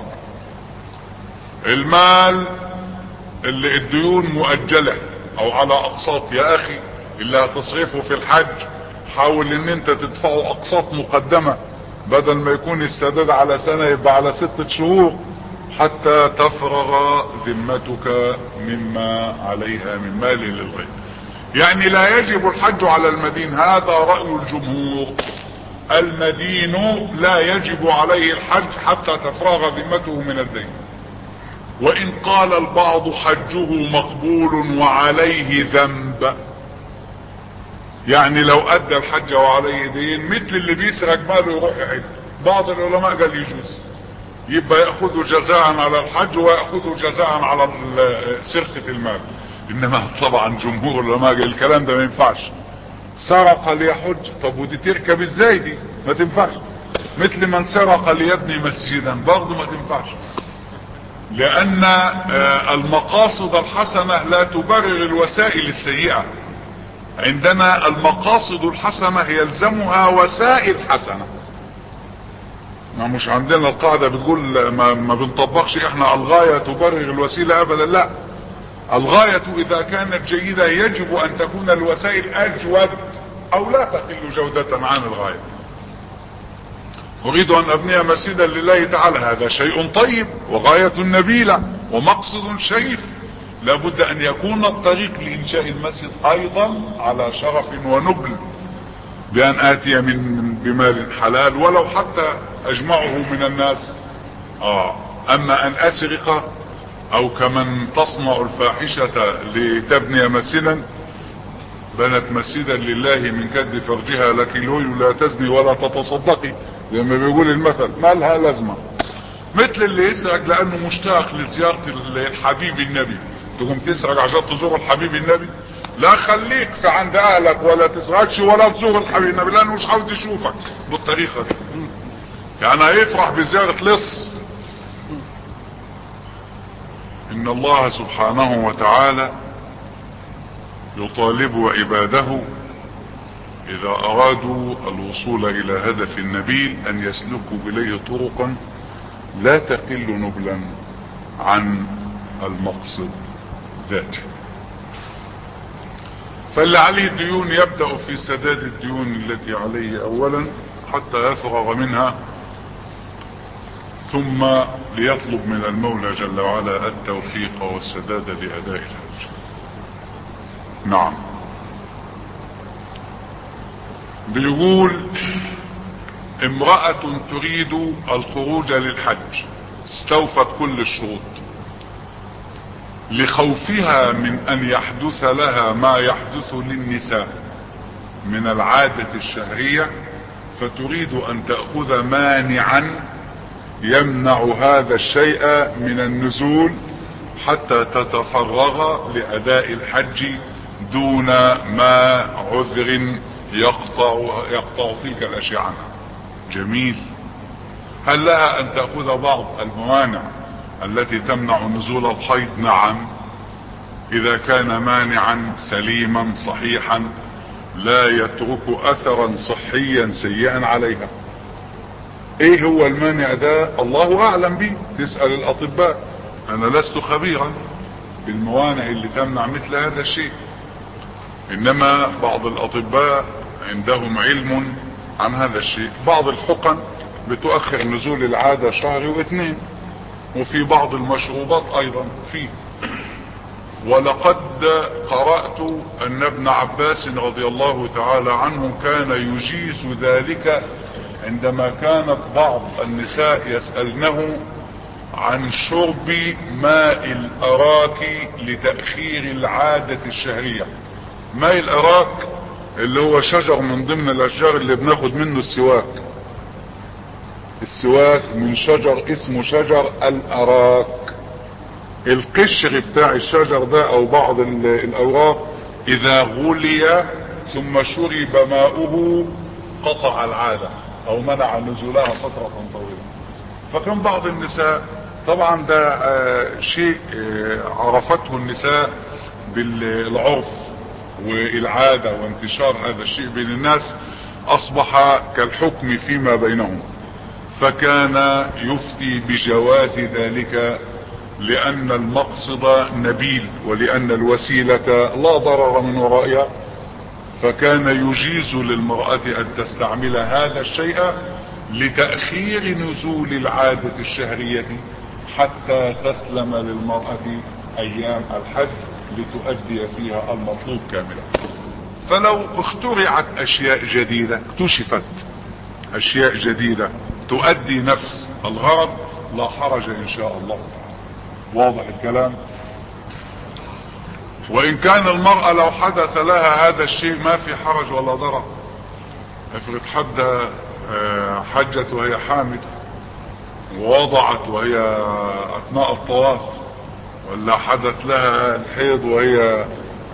المال اللي الديون مؤجلة او على اقساط، يا اخي اللي هتصرفه في الحج حاول ان انت تدفعه اقساط مقدمة، بدل ما يكون السداد على سنة يبقى على ستة شهور، حتى تفرغ ذمتك مما عليها من مال للغير. يعني لا يجب الحج على المدين، هذا رأي الجمهور. المدين لا يجب عليه الحج حتى تفرغ ذمته من الدين. وان قال البعض حجه مقبول وعليه ذنب، يعني لو ادى الحج وعليه دين مثل اللي بيسرق ماله يروح يحج. بعض العلماء قال يجوز، يبقى يأخذوا جزاء على الحج ويأخذوا جزاء على سرقة المال. انما طبعا جمهور العلماء قال الكلام ده ما ينفعش. سرق ليحج، طب ودي تركب ازاي؟ دي ما تنفعش. مثل من سرق ليبني مسجدا برضه ما تنفعش، لان المقاصد الحسنة لا تبرر الوسائل السيئة. عندنا المقاصد الحسنة يلزمها وسائل حسنة. ما مش عندنا القاعدة بتقول ما, ما بنطبقش احنا الغاية تبرر الوسيلة ابدا، لا. الغاية اذا كانت جيدة يجب ان تكون الوسائل اجود او لا تقل جودة عن الغاية. اريد ان ابني مسجدا لله تعالى، هذا شيء طيب وغاية نبيلة ومقصد شريف، لابد ان يكون الطريق لانشاء المسجد ايضا على شرف ونبل، بان اتي من بمال حلال ولو حتى اجمعه من الناس. اه اما ان اسرق او كمن تصنع الفاحشة لتبني مسجدا، بنت مسجدا لله من كد فرجها لك لوي لا تزني ولا تتصدقي، زي ما بيقول المثل، ما لها لازمة. مثل اللي يسرق لانه مشتاق لزيارة الحبيب النبي، تقوم تسرق عشان تزور الحبيب النبي؟ لا، خليك في عند اهلك ولا تسرقش ولا تزور الحبيب النبي، لانه مش عاوز يشوفك بالطريقة دي. يعني هيفرح بزيارة لص. ان الله سبحانه وتعالى يطالب عباده اذا ارادوا الوصول الى هدف نبيل ان يسلكوا اليه طرقا لا تقل نبلا عن المقصد ذاته. فاللي عليه ديون يبدأ في سداد الديون التي عليه اولا حتى يفرغ منها، ثم ليطلب من المولى جل وعلا التوفيق والسداد لأداء الحج. نعم. بيقول امرأة تريد الخروج للحج، استوفت كل الشروط، لخوفها من ان يحدث لها ما يحدث للنساء من العادة الشهرية، فتريد ان تأخذ مانعا يمنع هذا الشيء من النزول حتى تتفرغ لأداء الحج دون ما عذر يقطع, يقطع تلك الأشياء عنها. جميل. هل لها أن تأخذ بعض الموانع التي تمنع نزول الحيض؟ نعم، إذا كان مانعا سليما صحيحا لا يترك أثرا صحيا سيئا عليها. ايه هو المانع ده؟ الله اعلم به، تسأل الاطباء، انا لست خبيرا بالموانع اللي تمنع مثل هذا الشيء، انما بعض الاطباء عندهم علم عن هذا الشيء. بعض الحقن بتؤخر نزول العادة شهر واثنين، وفي بعض المشروبات ايضا فيه. ولقد قرأت ان ابن عباس رضي الله تعالى عنه كان يجيز ذلك عندما كانت بعض النساء يسألنه عن شرب ماء الأراك لتأخير العادة الشهرية. ماء الأراك اللي هو شجر من ضمن الأشجار اللي بناخد منه السواك. السواك من شجر اسمه شجر الأراك. القشر بتاع الشجر ده او بعض الأوراق اذا غلي ثم شرب ماؤه قطع العادة او منع نزولها فترة طويلة. فكان بعض النساء، طبعا ده آه شيء آه عرفته النساء بالعرف والعادة وانتشار هذا الشيء بين الناس، اصبح كالحكم فيما بينهم. فكان يفتي بجواز ذلك لان المقصد نبيل ولان الوسيلة لا ضرر من ورائها، فكان يجيز للمرأة ان تستعمل هذا الشيء لتأخير نزول العادة الشهرية حتى تسلم للمرأة ايام الحج لتؤدي فيها المطلوب كاملا. فلو اخترعت اشياء جديدة، اكتشفت اشياء جديدة تؤدي نفس الغرض، لا حرج ان شاء الله. واضح الكلام؟ وان كان المرأة لو حدث لها هذا الشيء ما في حرج ولا ضرر. افرض حد حجت وهي حامل ووضعت وهي اثناء الطواف، ولا حدث لها الحيض وهي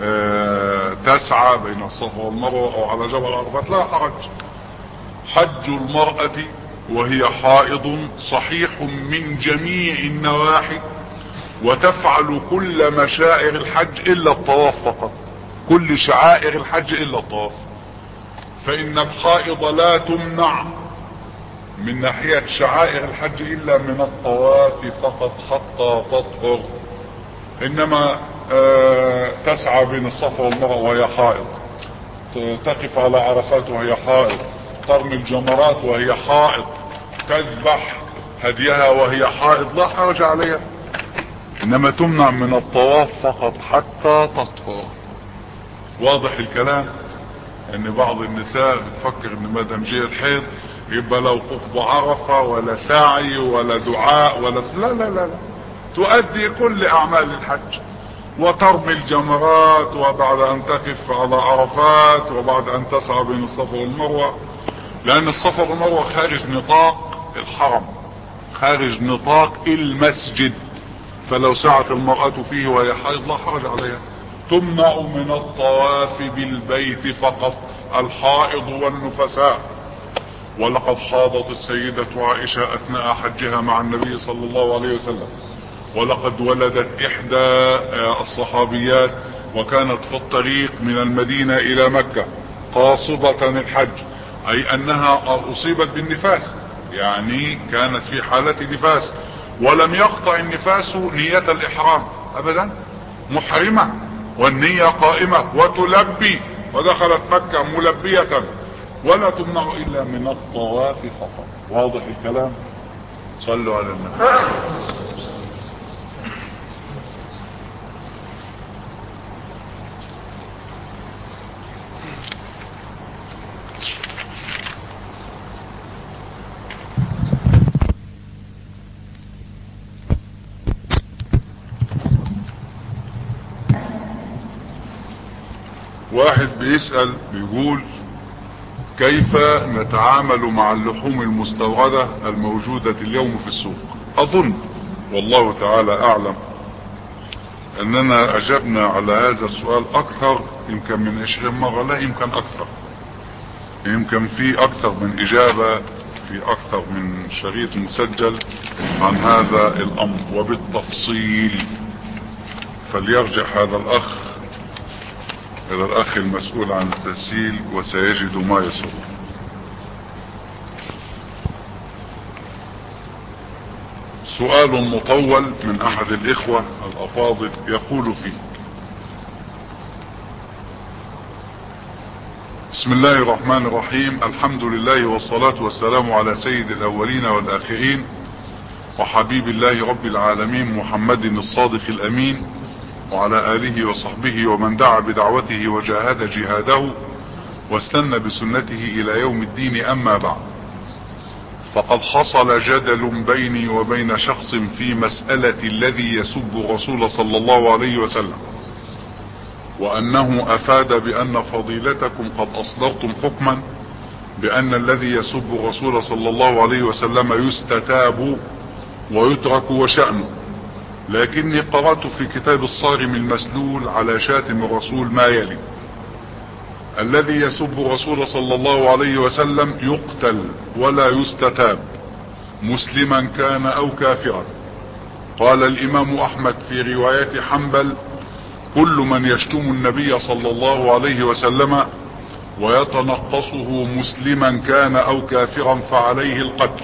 تسعى بين الصفا والمروة او على جبل عرفات، لا حرج. حج المرأة وهي حائض صحيح من جميع النواحي، وتفعل كل مشاعر الحج الا الطواف فقط، كل شعائر الحج الا الطواف. فان الحائض لا تمنع من ناحية شعائر الحج الا من الطواف فقط حتى تطهر، انما آه تسعى بين الصفا والمروة وهي حائض. تقف على عرفات وهي حائض، ترمي الجمرات وهي حائض، تذبح هديها وهي حائض، لا حرج عليها. انما تمنع من الطواف فقط حتى تطهر. واضح الكلام؟ ان بعض النساء بتفكر ان ما دام جه الحيض يبقى لا وقوف بعرفه ولا سعي ولا دعاء ولا س... لا لا لا لا، تؤدي كل اعمال الحج وترمي الجمرات، وبعد ان تقف على عرفات، وبعد ان تسعى بين الصفا والمروه، لان الصفا والمروه خارج نطاق الحرم، خارج نطاق المسجد، فلو سعت المرأة فيه وهي حائض لا حرج عليها. تمنع من الطواف بالبيت فقط الحائض والنفساء. ولقد حاضت السيدة عائشة اثناء حجها مع النبي صلى الله عليه وسلم، ولقد ولدت احدى الصحابيات وكانت في الطريق من المدينة الى مكة قاصدة الحج، اي انها اصيبت بالنفاس، يعني كانت في حالة نفاس، ولم يقطع النفاس نية الاحرام ابدا، محرمة والنية قائمة وتلبي، ودخلت مكة ملبية، ولا تمنع الا من الطواف فقط. واضح الكلام؟ صلوا على النبي. واحد بيسأل بيقول كيف نتعامل مع اللحوم المستوردة الموجودة اليوم في السوق؟ اظن والله تعالى اعلم اننا اجبنا على هذا السؤال اكثر يمكن من عشرين مرة، لا يمكن اكثر، يمكن في اكثر من اجابة في اكثر من شريط مسجل عن هذا الامر وبالتفصيل، فليرجع هذا الاخ الى الاخ المسؤول عن التسجيل وسيجد ما يسر. سؤال مطول من احد الاخوة الافاضل يقول فيه: بسم الله الرحمن الرحيم، الحمد لله والصلاة والسلام على سيد الاولين والاخرين وحبيب الله رب العالمين محمد الصادق الامين، وعلى آله وصحبه ومن دعا بدعوته وجاهد جهاده واستنى بسنته إلى يوم الدين. أما بعد، فقد حصل جدل بيني وبين شخص في مسألة الذي يسب الرسول صلى الله عليه وسلم، وأنه أفاد بأن فضيلتكم قد أصدرتم حكما بأن الذي يسب الرسول صلى الله عليه وسلم يستتاب ويترك وشأنه، لكني قرأت في كتاب الصارم المسلول على شاتم الرسول ما يلي: الذي يسب الرسول صلى الله عليه وسلم يقتل ولا يستتاب، مسلما كان او كافرا. قال الامام احمد في رواية حنبل: كل من يشتم النبي صلى الله عليه وسلم ويتنقصه مسلما كان او كافرا فعليه القتل.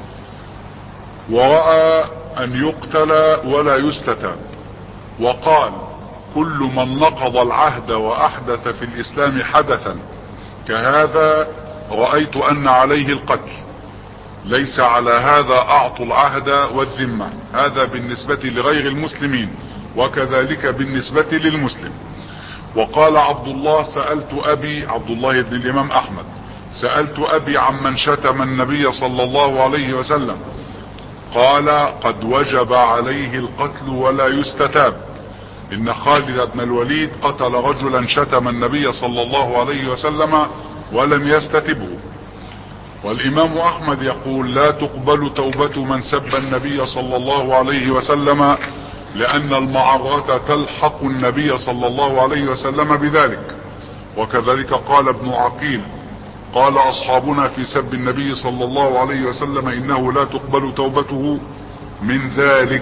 ورأى ان يقتل ولا يستتاب. وقال: كل من نقض العهد واحدث في الاسلام حدثا كهذا رأيت ان عليه القتل، ليس على هذا اعطوا العهد والذمة. هذا بالنسبة لغير المسلمين، وكذلك بالنسبة للمسلم. وقال عبد الله: سألت ابي، عبد الله بن الامام احمد، سألت ابي عمن شتم النبي صلى الله عليه وسلم، قال: قد وجب عليه القتل ولا يستتاب. ان خالد بن الوليد قتل رجلا شتم النبي صلى الله عليه وسلم ولم يستتبه. والامام احمد يقول: لا تقبل توبة من سب النبي صلى الله عليه وسلم، لان المعرة تلحق النبي صلى الله عليه وسلم بذلك. وكذلك قال ابن عقيل: قال اصحابنا في سب النبي صلى الله عليه وسلم انه لا تقبل توبته من ذلك،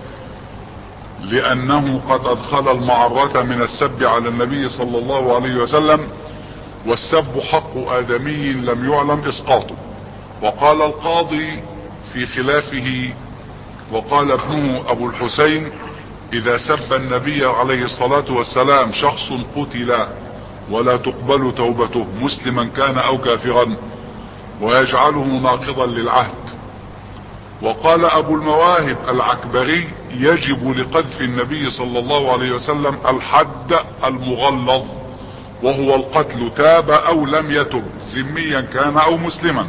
لانه قد ادخل المعرة من السب على النبي صلى الله عليه وسلم، والسب حق ادمي لم يعلم اسقاطه. وقال القاضي في خلافه، وقال ابنه ابو الحسين: اذا سب النبي عليه الصلاة والسلام شخص قتل ولا تقبل توبته مسلما كان او كافرا، ويجعله ناقضا للعهد. وقال ابو المواهب العكبري يجب لقذف النبي صلى الله عليه وسلم الحد المغلظ وهو القتل تاب او لم يتب ذميا كان او مسلما.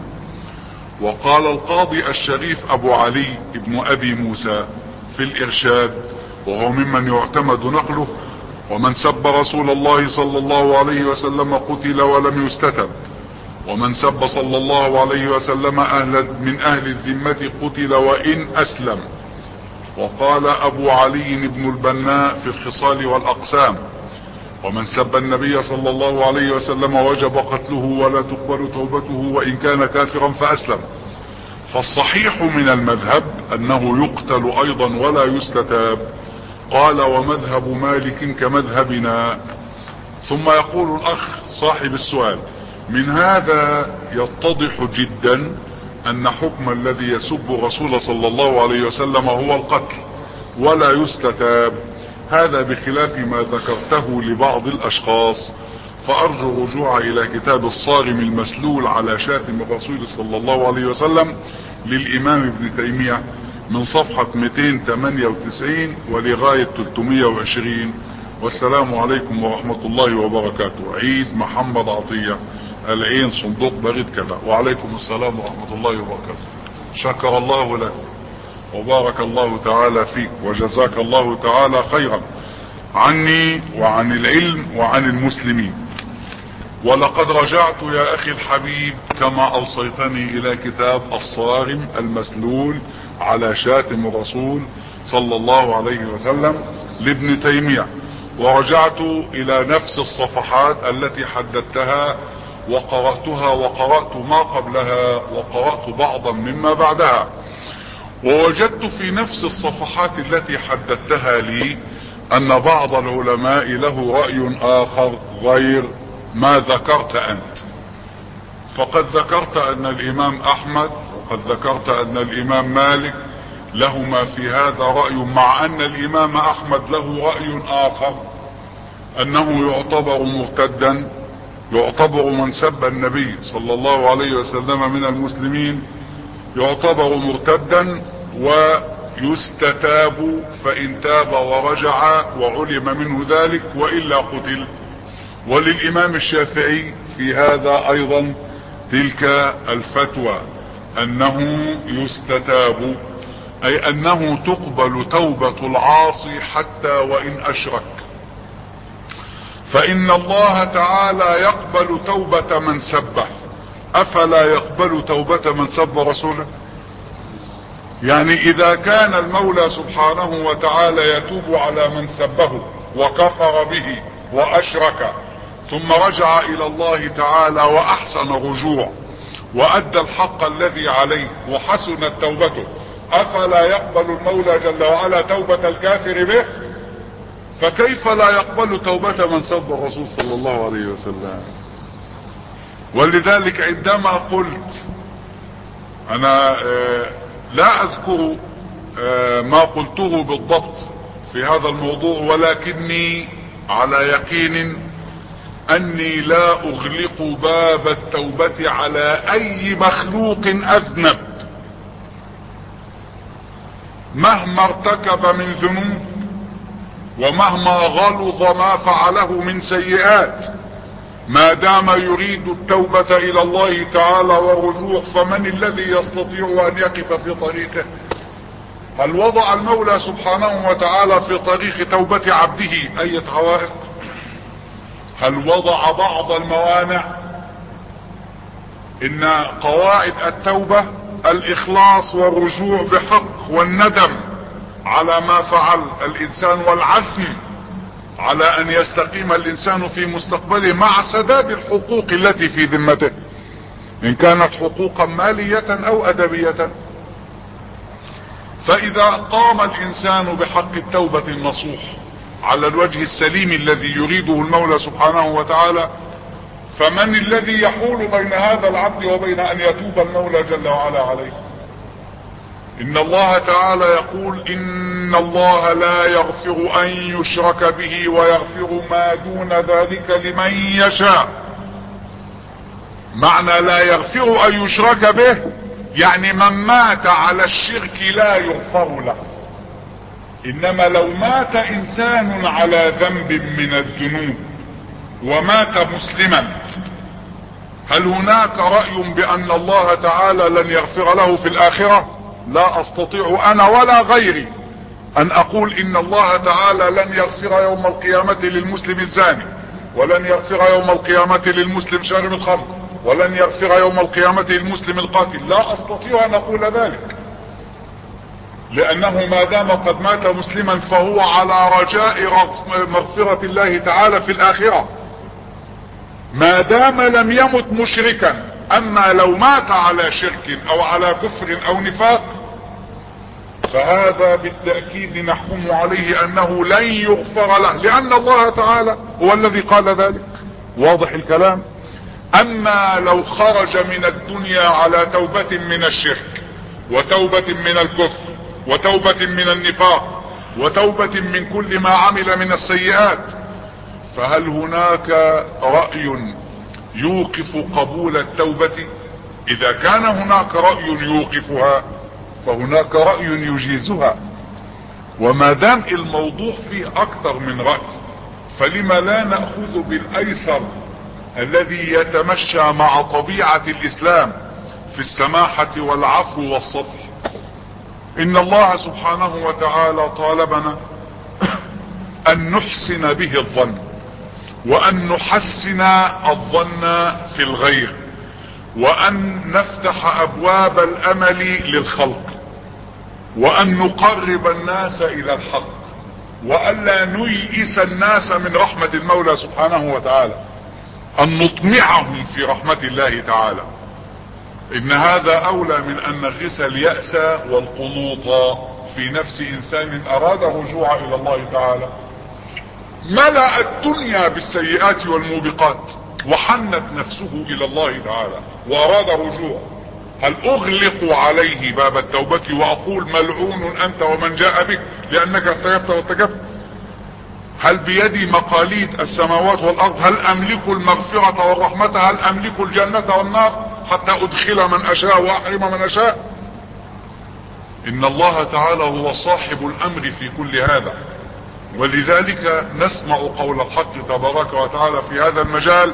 وقال القاضي الشريف ابو علي ابن ابي موسى في الارشاد وهو ممن يعتمد نقله: ومن سب رسول الله صلى الله عليه وسلم قتل ولم يستتب، ومن سب صلى الله عليه وسلم أهل من اهل الذمة قتل وان اسلم. وقال ابو علي بن البناء في الخصال والاقسام: ومن سب النبي صلى الله عليه وسلم وجب قتله ولا تقبل توبته وان كان كافرا فاسلم. فالصحيح من المذهب انه يقتل ايضا ولا يستتاب. قال: ومذهب مالك كمذهبنا. ثم يقول الاخ صاحب السؤال: من هذا يتضح جدا ان حكم الذي يسب الرسول صلى الله عليه وسلم هو القتل ولا يستتاب، هذا بخلاف ما ذكرته لبعض الاشخاص. فارجو الرجوع الى كتاب الصارم المسلول على شاتم الرسول صلى الله عليه وسلم للامام ابن تيمية من صفحة مئتين وثمانية وتسعين ولغاية ثلاثمائة وعشرين. والسلام عليكم ورحمة الله وبركاته. عيد محمد عطية، العين، صندوق بريد كذا. وعليكم السلام ورحمة الله وبركاته. شكر الله لك وبارك الله تعالى فيك وجزاك الله تعالى خيرا عني وعن العلم وعن المسلمين. ولقد رجعت يا اخي الحبيب كما اوصيتني الى كتاب الصارم المسلول على شاتم الرسول صلى الله عليه وسلم لابن تيمية، ورجعت الى نفس الصفحات التي حددتها وقرأتها وقرأت ما قبلها وقرأت بعضا مما بعدها، ووجدت في نفس الصفحات التي حددتها لي ان بعض العلماء له رأي اخر غير ما ذكرت انت. فقد ذكرت ان الامام احمد وقد ذكرت ان الامام مالك لهما في هذا رأي، مع ان الامام احمد له رأي اخر انه يعتبر مرتدا، يعتبر من سب النبي صلى الله عليه وسلم من المسلمين يعتبر مرتدا ويستتاب فإن تاب ورجع وعلم منه ذلك وإلا قتل. وللإمام الشافعي في هذا أيضا تلك الفتوى أنه يستتاب، أي أنه تقبل توبة العاصي حتى وإن أشرك. فإن الله تعالى يقبل توبة من سبه، أفلا يقبل توبة من سب رسوله؟ يعني إذا كان المولى سبحانه وتعالى يتوب على من سبه وكفر به وأشرك ثم رجع إلى الله تعالى وأحسن رجوع وأدى الحق الذي عليه وحسنت توبته، أفلا يقبل المولى جل وعلا توبة الكافر به؟ فكيف لا يقبل توبة من سب الرسول صلى الله عليه وسلم؟ ولذلك عندما قلت انا لا اذكر ما قلته بالضبط في هذا الموضوع، ولكني على يقين اني لا اغلق باب التوبة على اي مخلوق اذنب مهما ارتكب من ذنوب ومهما غلظ ما فعله من سيئات، ما دام يريد التوبة الى الله تعالى والرجوع. فمن الذي يستطيع ان يقف في طريقه؟ هل وضع المولى سبحانه وتعالى في طريق توبة عبده اي عوائق؟ هل وضع بعض الموانع؟ ان قواعد التوبة الاخلاص والرجوع بحق والندم على ما فعل الانسان والعزم على ان يستقيم الانسان في مستقبله مع سداد الحقوق التي في ذمته ان كانت حقوقا مالية او ادبية. فاذا قام الانسان بحق التوبة النصوح على الوجه السليم الذي يريده المولى سبحانه وتعالى، فمن الذي يحول بين هذا العبد وبين ان يتوب المولى جل وعلا عليه؟ ان الله تعالى يقول ان الله لا يغفر ان يشرك به ويغفر ما دون ذلك لمن يشاء. معنى لا يغفر ان يشرك به يعني من مات على الشرك لا يغفر له. انما لو مات انسان على ذنب من الذنوب ومات مسلما، هل هناك رأي بان الله تعالى لن يغفر له في الاخرة؟ لا استطيع انا ولا غيري ان اقول ان الله تعالى لن يغفر يوم القيامة للمسلم الزاني، ولن يغفر يوم القيامة للمسلم شارب الخمر، ولن يغفر يوم القيامة للمسلم القاتل. لا استطيع ان اقول ذلك، لانه ما دام قد مات مسلما فهو على رجاء مغفرة الله تعالى في الاخرة ما دام لم يمت مشركا. اما لو مات على شرك او على كفر او نفاق فهذا بالتأكيد نحكم عليه انه لن يغفر له، لان الله تعالى هو الذي قال ذلك. واضح الكلام؟ اما لو خرج من الدنيا على توبة من الشرك وتوبة من الكفر وتوبة من النفاق وتوبة من كل ما عمل من السيئات، فهل هناك رأي يوقف قبول التوبة؟ اذا كان هناك رأي يوقفها فهناك رأي يجيزها. وما دام الموضوع فيه اكثر من رأي فلما لا نأخذ بالايسر الذي يتمشى مع طبيعة الاسلام في السماحة والعفو والصفح. ان الله سبحانه وتعالى طالبنا ان نحسن به الظن، وان نحسن الظن في الغير، وان نفتح ابواب الامل للخلق، وان نقرب الناس الى الحق، والا نيئس الناس من رحمة المولى سبحانه وتعالى، ان نطمعهم في رحمة الله تعالى. ان هذا اولى من ان نغرس اليأس والقنوط في نفس انسان اراد الرجوع الى الله تعالى. ملأ الدنيا بالسيئات والموبقات وحنت نفسه الى الله تعالى واراد الرجوع، هل اغلق عليه باب التوبة واقول ملعون انت ومن جاء بك لانك ارتكبت وارتكبت؟ هل بيدي مقاليد السماوات والارض؟ هل املك المغفرة والرحمة؟ هل املك الجنة والنار حتى ادخل من اشاء واحرم من اشاء؟ ان الله تعالى هو صاحب الامر في كل هذا. ولذلك نسمع قول الحق تبارك وتعالى في هذا المجال: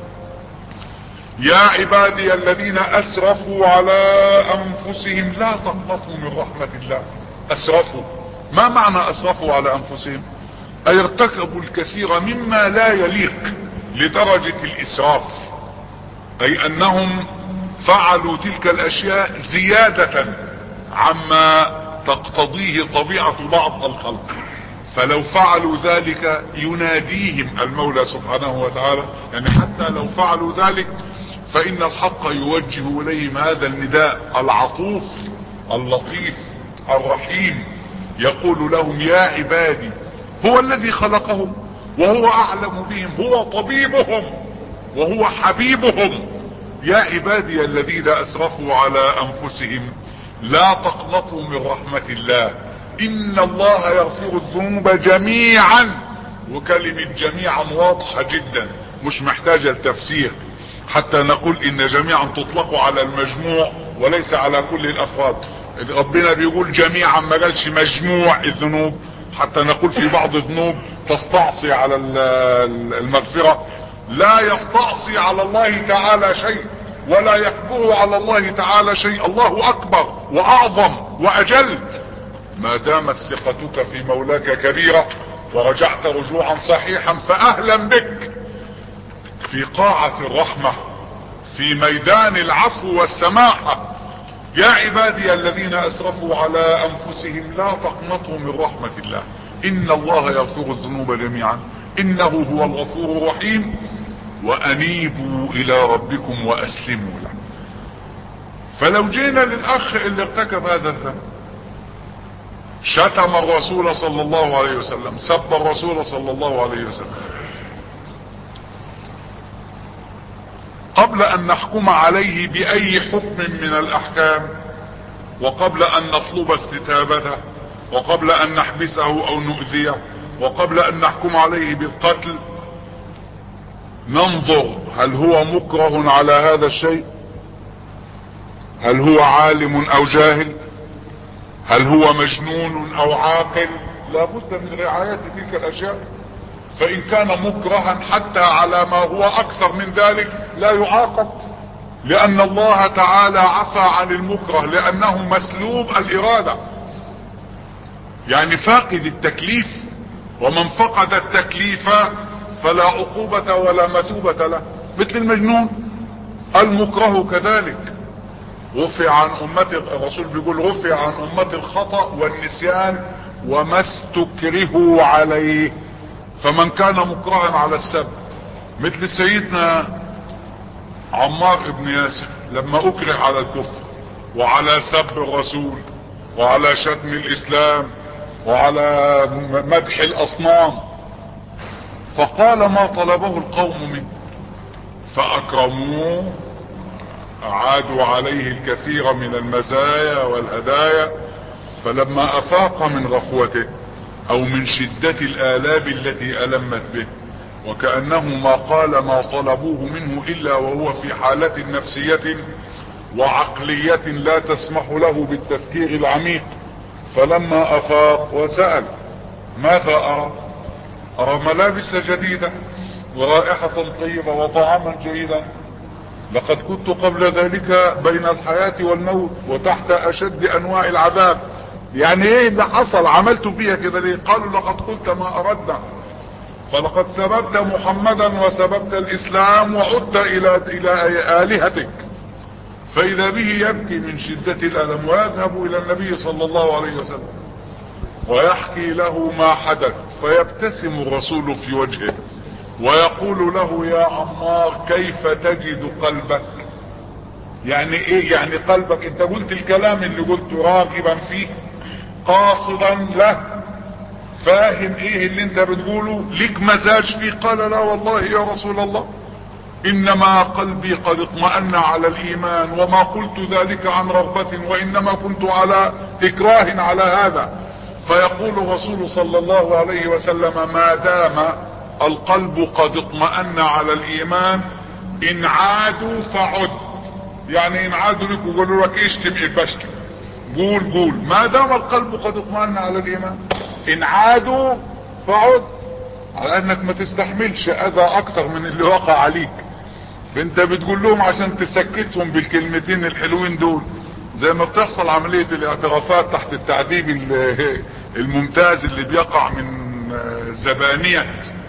يا عبادي الذين اسرفوا على انفسهم لا تقنطوا من رحمة الله. اسرفوا، ما معنى اسرفوا على انفسهم؟ اي ارتكبوا الكثير مما لا يليق لدرجة الاسراف، اي انهم فعلوا تلك الاشياء زيادة عما تقتضيه طبيعة بعض الخلق. فلو فعلوا ذلك يناديهم المولى سبحانه وتعالى، يعني حتى لو فعلوا ذلك فإن الحق يوجه إليهم هذا النداء العطوف اللطيف الرحيم، يقول لهم يا عبادي. هو الذي خلقهم وهو أعلم بهم، هو طبيبهم وهو حبيبهم. يا عبادي الذين أسرفوا على أنفسهم لا تقنطوا من رحمة الله إن الله يغفر الذنوب جميعا. وكلمة جميعا واضحة جدا مش محتاجة التفسير، حتى نقول إن جميعا تطلق على المجموع وليس على كل الأفراد. ربنا بيقول جميعا ما قالش مجموع الذنوب، حتى نقول في بعض الذنوب تستعصي على المغفرة. لا يستعصي على الله تعالى شيء ولا يكبر على الله تعالى شيء. الله أكبر وأعظم وأجل. ما دامت ثقتك في مولاك كبيرة ورجعت رجوعا صحيحا فأهلا بك في قاعة الرحمة، في ميدان العفو والسماحة. يا عبادي الذين أسرفوا على أنفسهم لا تقنطوا من رحمة الله إن الله يغفر الذنوب جميعا إنه هو الغفور الرحيم وأنيبوا إلى ربكم وأسلموا له. فلو جينا للأخ اللي ارتكب هذا الذنب، شتم الرسول صلى الله عليه وسلم، سب الرسول صلى الله عليه وسلم، قبل ان نحكم عليه باي حكم من الاحكام وقبل ان نطلب استتابته، وقبل ان نحبسه او نؤذيه، وقبل ان نحكم عليه بالقتل، ننظر هل هو مكره على هذا الشيء، هل هو عالم او جاهل، هل هو مجنون او عاقل. لا بد من رعاية تلك الاشياء. فان كان مكرها حتى على ما هو اكثر من ذلك لا يعاقب، لان الله تعالى عفى عن المكره لانه مسلوب الارادة، يعني فاقد التكليف. ومن فقد التكليف فلا عقوبة ولا مثوبة له، مثل المجنون. المكره كذلك رفع عن امتي، الرسول بيقول رفع عن امتي الخطأ والنسيان وما استكرهوا عليه. فمن كان مكرها على السب، مثل سيدنا عمار بن ياسر لما اكره على الكفر وعلى سب الرسول وعلى شتم الاسلام وعلى مدح الاصنام، فقال ما طلبه القوم منه فاكرموه، اعادوا عليه الكثير من المزايا والهدايا. فلما افاق من غفوته او من شدة الالام التي المت به، وكأنه ما قال ما طلبوه منه الا وهو في حالة نفسية وعقلية لا تسمح له بالتفكير العميق، فلما افاق وسأل ماذا ارى؟ ارى ملابس جديدة ورائحة طيبة وطعاما جيدا، لقد كنت قبل ذلك بين الحياة والموت وتحت اشد انواع العذاب. يعني ايه اللي حصل؟ عملت فيها كده ليه؟ قالوا لقد قلت ما اردنا، فلقد سببت محمدا وسببت الاسلام وعدت الى الى الهتك. فاذا به يبكي من شدة الالم ويذهب الى النبي صلى الله عليه وسلم ويحكي له ما حدث، فيبتسم الرسول في وجهه ويقول له يا عمار كيف تجد قلبك؟ يعني ايه يعني قلبك؟ انت قلت الكلام اللي قلته راغبا فيه قاصدا له، فاهم ايه اللي انت بتقوله؟ ليك مزاج فيه؟ قال لا والله يا رسول الله، انما قلبي قد اطمأن على الايمان وما قلت ذلك عن رغبة وانما كنت على اكراه على هذا. فيقول الرسول صلى الله عليه وسلم ما دام القلب قد اطمأن على الايمان ان عادوا فعد. يعني ان عادوا لك وقالوا لك اشتم اشتم، قول قول، ما دام القلب قد اطمأن على الايمان ان عادوا فعد، على انك ما تستحملش اذى اكتر من اللي وقع عليك. فانت بتقول لهم عشان تسكتهم بالكلمتين الحلوين دول، زي ما بتحصل عملية الاعترافات تحت التعذيب الممتاز اللي بيقع من زبانية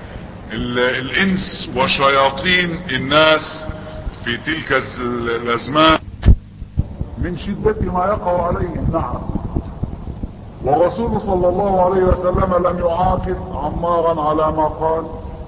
الانس وشياطين الناس في تلك الازمان من شدة ما يقع عليهم. نعم، والرسول صلى الله عليه وسلم لم يعاقب عمارا على ما قال،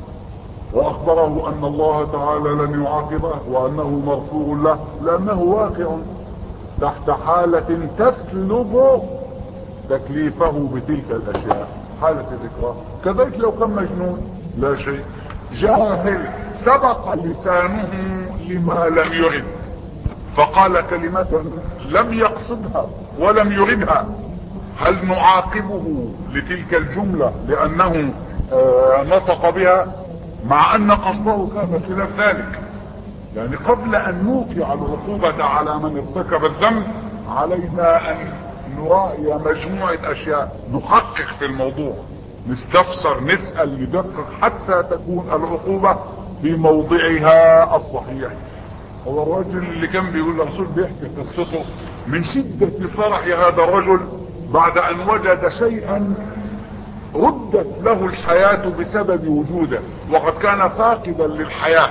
واخبره ان الله تعالى لن يعاقبه وانه مغفور له، لانه واقع تحت حالة تسلب تكليفه بتلك الاشياء، حالة الاكراه. كذلك لو كان مجنون لا شيء، جاهل سبق لسانه لما لم يرد فقال كلمة لم يقصدها ولم يردها، هل نعاقبه لتلك الجملة لانه آه نطق بها مع ان قصده كان خلاف ذلك؟ يعني قبل ان نوقع العقوبة على من ارتكب الذنب علينا ان نراعي مجموعة اشياء، نحقق في الموضوع، نستفسر، نسأل، ندقق حتى تكون العقوبة في موضعها الصحيح. هو الرجل اللي كان بيقول الرسول بيحكي قصته من شدة فرح هذا الرجل بعد ان وجد شيئا ردت له الحياة بسبب وجوده، وقد كان فاقدا للحياة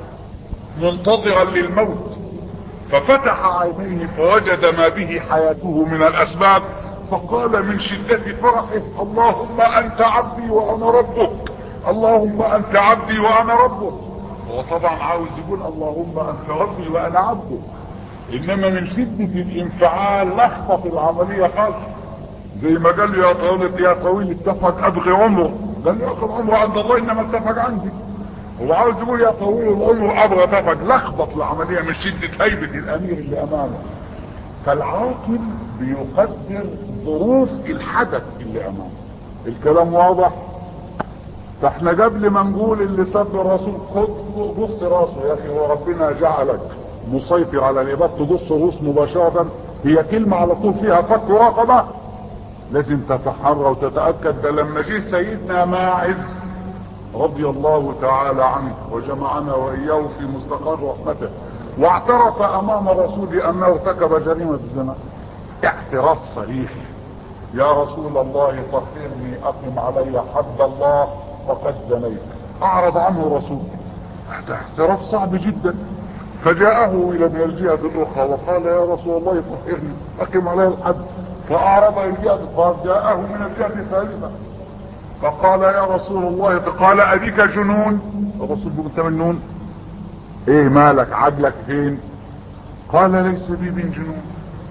منتظرا للموت، ففتح عينيه فوجد ما به حياته من الاسباب، فقال من شدة فرحه اللهم انت عبدي وانا ربك، اللهم انت عبدي وانا ربك. هو طبعا عاوز يقول اللهم انت ربي وانا عبدك، انما من شدة الانفعال لخبط العملية خالص، زي ما قال له يا طويل يا طويل اتفق ابغي عمره، قال له اخذ عمره عند الله انما اتفق عندي. هو عاوز يقول يا طويل العمر ابغى اتفق، لخبط العملية من شدة هيبة الامير اللي امامه. فالعاقل بيقدر ظروف الحدث اللي امامه. الكلام واضح؟ فاحنا قبل ما نقول اللي سب الرسول خد قص راسه يا اخي، وربنا جعلك مسيطر على العباد تقص رؤوس مباشرة، هي كلمة على طول فيها فك ورقبة. لازم تتحرى وتتأكد. ده لما جه سيدنا ماعز رضي الله تعالى عنه وجمعنا وإياه في مستقر رحمته، واعترف امام الرسول انه ارتكب جريمة الزنا، اعتراف صريح: يا رسول الله طهرني اقم علي حد الله فقد زنيت. اعرض عنه الرسول. هذا اعتراف صعب جدا. فجاءه الى من الجهة الاخرى وقال: يا رسول الله طهرني اقم علي الحد. فاعرض الجهة، فجاءه من الجهة الثالثة فقال: يا رسول الله. قال: ابيك جنون؟ الرسول بيقول: انت مجنون؟ ايه مالك؟ عقلك فين؟ قال: ليس بي من جنون.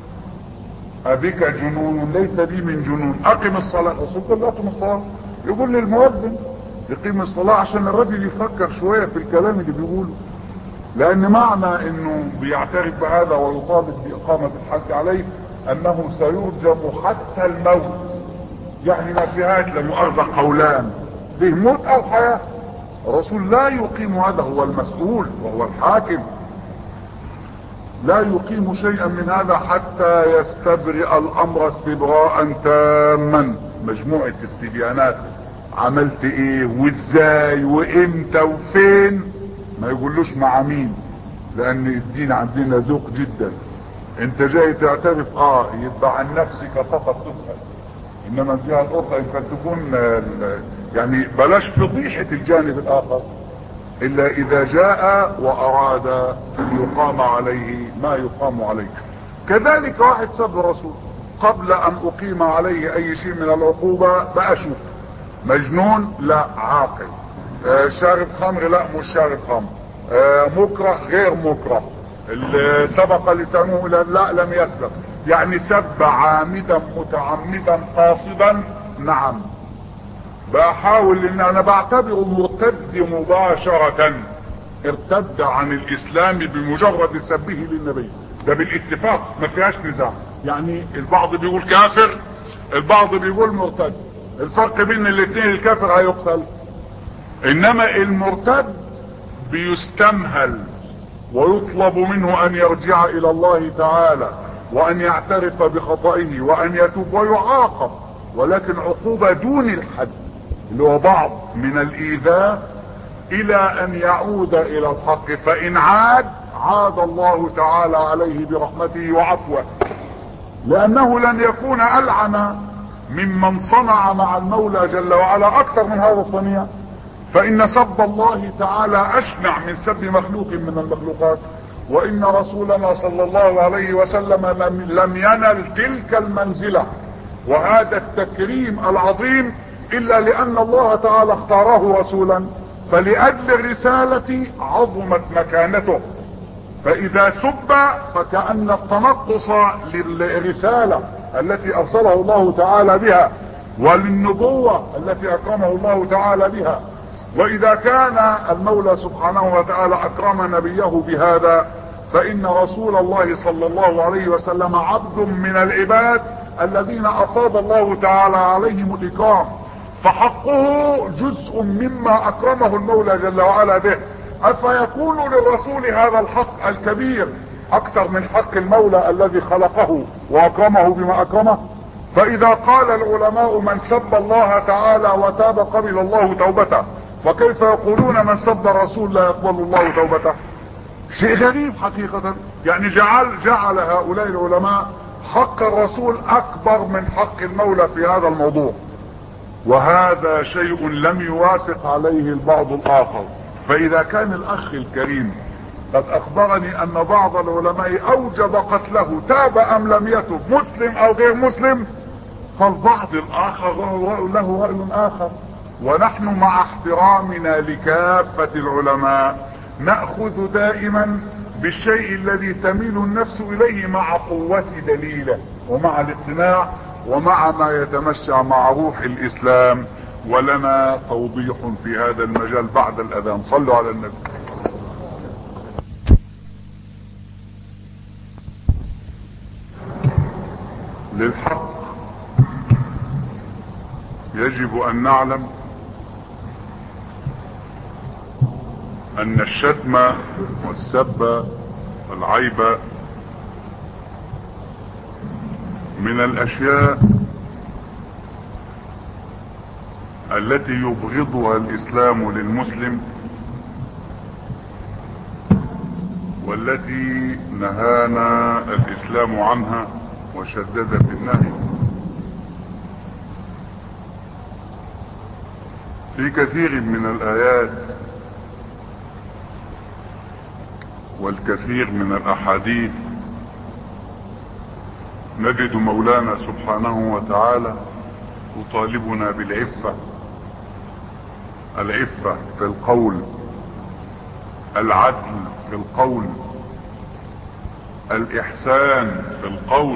ابيك جنون؟ ليس بي من جنون. اقم الصلاة. الرسول قال: اقم الصلاة. يقول للمؤذن يقيم الصلاة عشان الرجل يفكر شوية في الكلام اللي بيقوله، لان معنى انه بيعترف بهذا ويطالب باقامة الحد عليه انه سيرجم حتى الموت. يعني ما فيهاش لا مؤاخذة قولان، فيه موت او حياة. الرسول لا يقيم هذا، هو المسؤول وهو الحاكم، لا يقيم شيئا من هذا حتى يستبرئ الامر استبراء تاما. مجموعة استبيانات: عملت ايه وازاي وامتى وفين. ما يقولوش مع مين، لان الدين عندنا ذوق جدا. انت جاي تعترف اه يبقى عن نفسك فقط تسأل، انما الجهة الاخرى يمكن تكون يعني بلاش فضيحة الجانب الاخر الا اذا جاء واراد ان يقام عليه ما يقام عليه. كذلك واحد سب الرسول، قبل ان اقيم عليه اي شيء من العقوبة بأشوف مجنون لا عاقل، آه شارب خمر لا مش شارب خمر، آه مكره غير مكره، اللي سبق لسانه لا لم يسبق. يعني سب عامدا متعمدا قاصدا، نعم بحاول ان انا بعتبره مرتد مباشرة، ارتد عن الاسلام بمجرد سبه للنبي، ده بالاتفاق ما فيهاش نزاع. يعني البعض بيقول كافر، البعض بيقول مرتد. الفرق بين الاثنين الكافر هيقتل، انما المرتد بيستمهل ويطلب منه ان يرجع الى الله تعالى وان يعترف بخطئه وان يتوب ويعاقب، ولكن عقوبة دون الحد اللي هو بعض من الايذاء الى ان يعود الى الحق. فان عاد عاد الله تعالى عليه برحمته وعفوه، لانه لن يكون العن ممن صنع مع المولى جل وعلا اكثر من هذا الصنيع. فان سب الله تعالى اشنع من سب مخلوق من المخلوقات، وان رسولنا صلى الله عليه وسلم لم ينل تلك المنزلة وهذا التكريم العظيم الا لان الله تعالى اختاره رسولا، فلأجل الرسالة عظمت مكانته. فاذا سب فكأن التنقص للرسالة التي ارسله الله تعالى بها وللنبوة التي اكرمه الله تعالى بها. واذا كان المولى سبحانه وتعالى اكرم نبيه بهذا، فان رسول الله صلى الله عليه وسلم عبد من العباد الذين افاض الله تعالى عليهم الاكرام، فحقه جزء مما اكرمه المولى جل وعلا به. افيكون للرسول هذا الحق الكبير اكثر من حق المولى الذي خلقه واكرمه بما اكرمه؟ فاذا قال العلماء من سب الله تعالى وتاب قبل الله توبته، فكيف يقولون من سب الرسول لا يقبل الله توبته؟ شيء غريب حقيقة. يعني جعل جعل هؤلاء العلماء حق الرسول اكبر من حق المولى في هذا الموضوع، وهذا شيء لم يوافق عليه البعض الاخر. فاذا كان الاخ الكريم قد اخبرني ان بعض العلماء اوجب قتله تاب ام لم يتب مسلم او غير مسلم، فالبعض الاخر له رأي اخر. ونحن مع احترامنا لكافة العلماء نأخذ دائما بالشيء الذي تميل النفس اليه مع قوة دليله ومع الاقتناع ومع ما يتمشى مع روح الاسلام. ولنا توضيح في هذا المجال بعد الاذان. صلوا على النبي. للحق يجب ان نعلم ان الشتم والسب والعيب من الاشياء التي يبغضها الاسلام للمسلم، والتي نهانا الاسلام عنها وشدد في النهي. في كثير من الايات والكثير من الاحاديث نجد مولانا سبحانه وتعالى يطالبنا بالعفة، العفة في القول، العدل في القول، الإحسان في القول.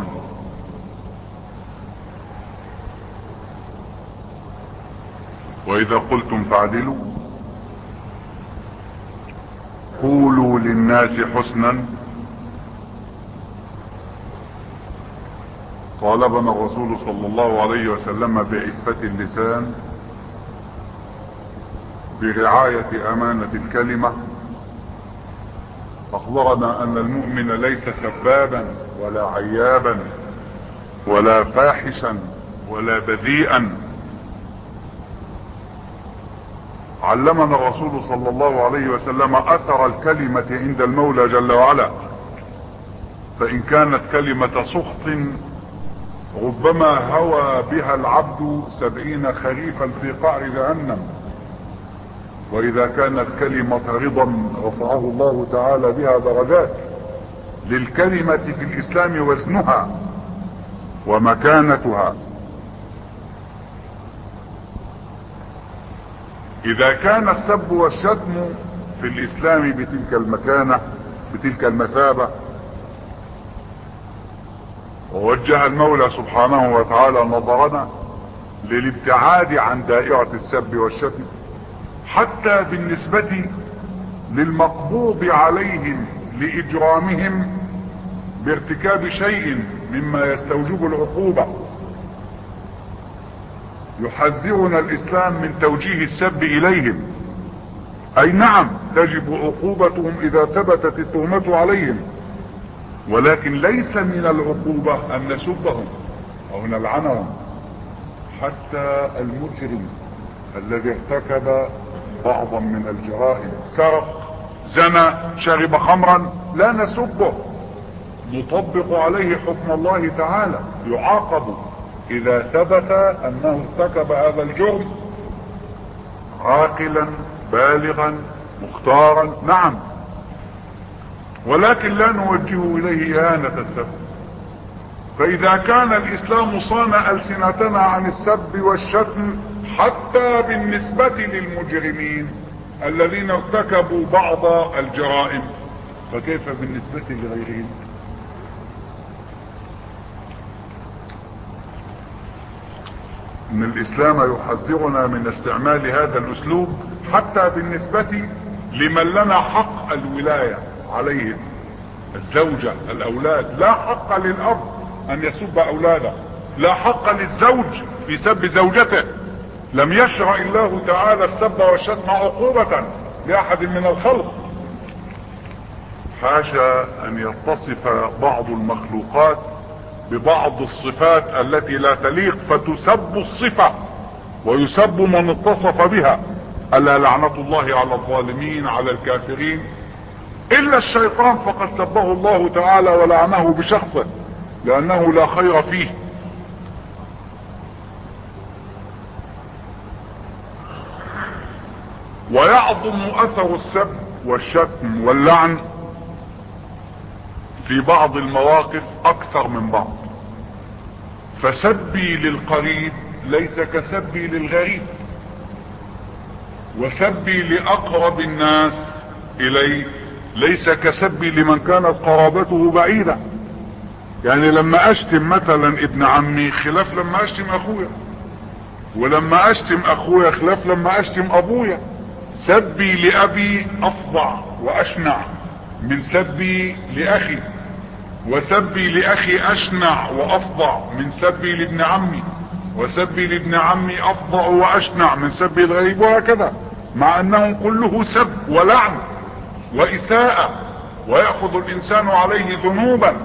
وإذا قلتم فاعدلوا، قولوا للناس حسنا. طالبنا الرسول صلى الله عليه وسلم بعفة اللسان، برعاية أمانة الكلمة. أخبرنا أن المؤمن ليس سبابا ولا عيابا ولا فاحشا ولا بذيئا. علمنا الرسول صلى الله عليه وسلم أثر الكلمة عند المولى جل وعلا، فإن كانت كلمة سخط ربما هوى بها العبد سبعين خريفا في قعر جهنم، وإذا كانت كلمة رضا رفعه الله تعالى بها درجات. للكلمة في الإسلام وزنها ومكانتها. إذا كان السب والشتم في الإسلام بتلك المكانة بتلك المثابة، ووجه المولى سبحانه وتعالى نظرنا للابتعاد عن دائرة السب والشتم، حتى بالنسبة للمقبوض عليهم لإجرامهم بارتكاب شيء مما يستوجب العقوبة، يحذرنا الإسلام من توجيه السب إليهم. أي نعم تجب عقوبتهم إذا ثبتت التهمة عليهم، ولكن ليس من العقوبة أن نسبهم أو نلعنهم. حتى المجرم الذي ارتكب بعضا من الجرائم، سرق، زنى، شرب خمرا، لا نسبه، نطبق عليه حكم الله تعالى، يعاقب إذا ثبت أنه ارتكب هذا الجرم عاقلا بالغا مختارا، نعم، ولكن لا نوجه إليه إهانة السب. فإذا كان الإسلام صان ألسنتنا عن السب والشتم حتى بالنسبة للمجرمين الذين ارتكبوا بعض الجرائم، فكيف بالنسبة لغيرهم؟ ان الاسلام يحذرنا من استعمال هذا الاسلوب حتى بالنسبة لمن لنا حق الولاية عليهم، الزوجة، الاولاد. لا حق للاب ان يسب اولاده، لا حق للزوج في سب زوجته. لم يشرع الله تعالى السب والشتم عقوبة لاحد من الخلق. حاشا ان يتصف بعض المخلوقات ببعض الصفات التي لا تليق فتسب الصفة ويسب من اتصف بها. ألا لعنة الله على الظالمين على الكافرين. إلا الشيطان فقد سبه الله تعالى ولعنه بشخصه لأنه لا خير فيه. ويعظم أثر السب والشتم واللعن في بعض المواقف أكثر من بعض. فسبي للقريب ليس كسبي للغريب، وسبي لأقرب الناس إليه ليس كسبي لمن كانت قرابته بعيدة. يعني لما أشتم مثلا ابن عمي خلاف لما أشتم أخويا، ولما أشتم أخويا خلاف لما أشتم أبويا. سبي لأبي أفظع وأشنع من سبي لأخي. وسبي لاخي اشنع وافظع من سبي لابن عمي، وسبي لابن عمي افظع واشنع من سبي الغريب، وهكذا، مع انه كله سب ولعن واساءة، ويأخذ الانسان عليه ذنوبا،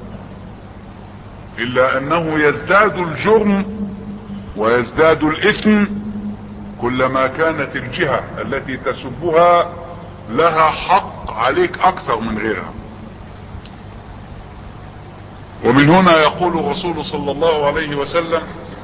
الا انه يزداد الجرم ويزداد الاثم كلما كانت الجهة التي تسبها لها حق عليك اكثر من غيرها. ومن هنا يقول الرسول صلى الله عليه وسلم: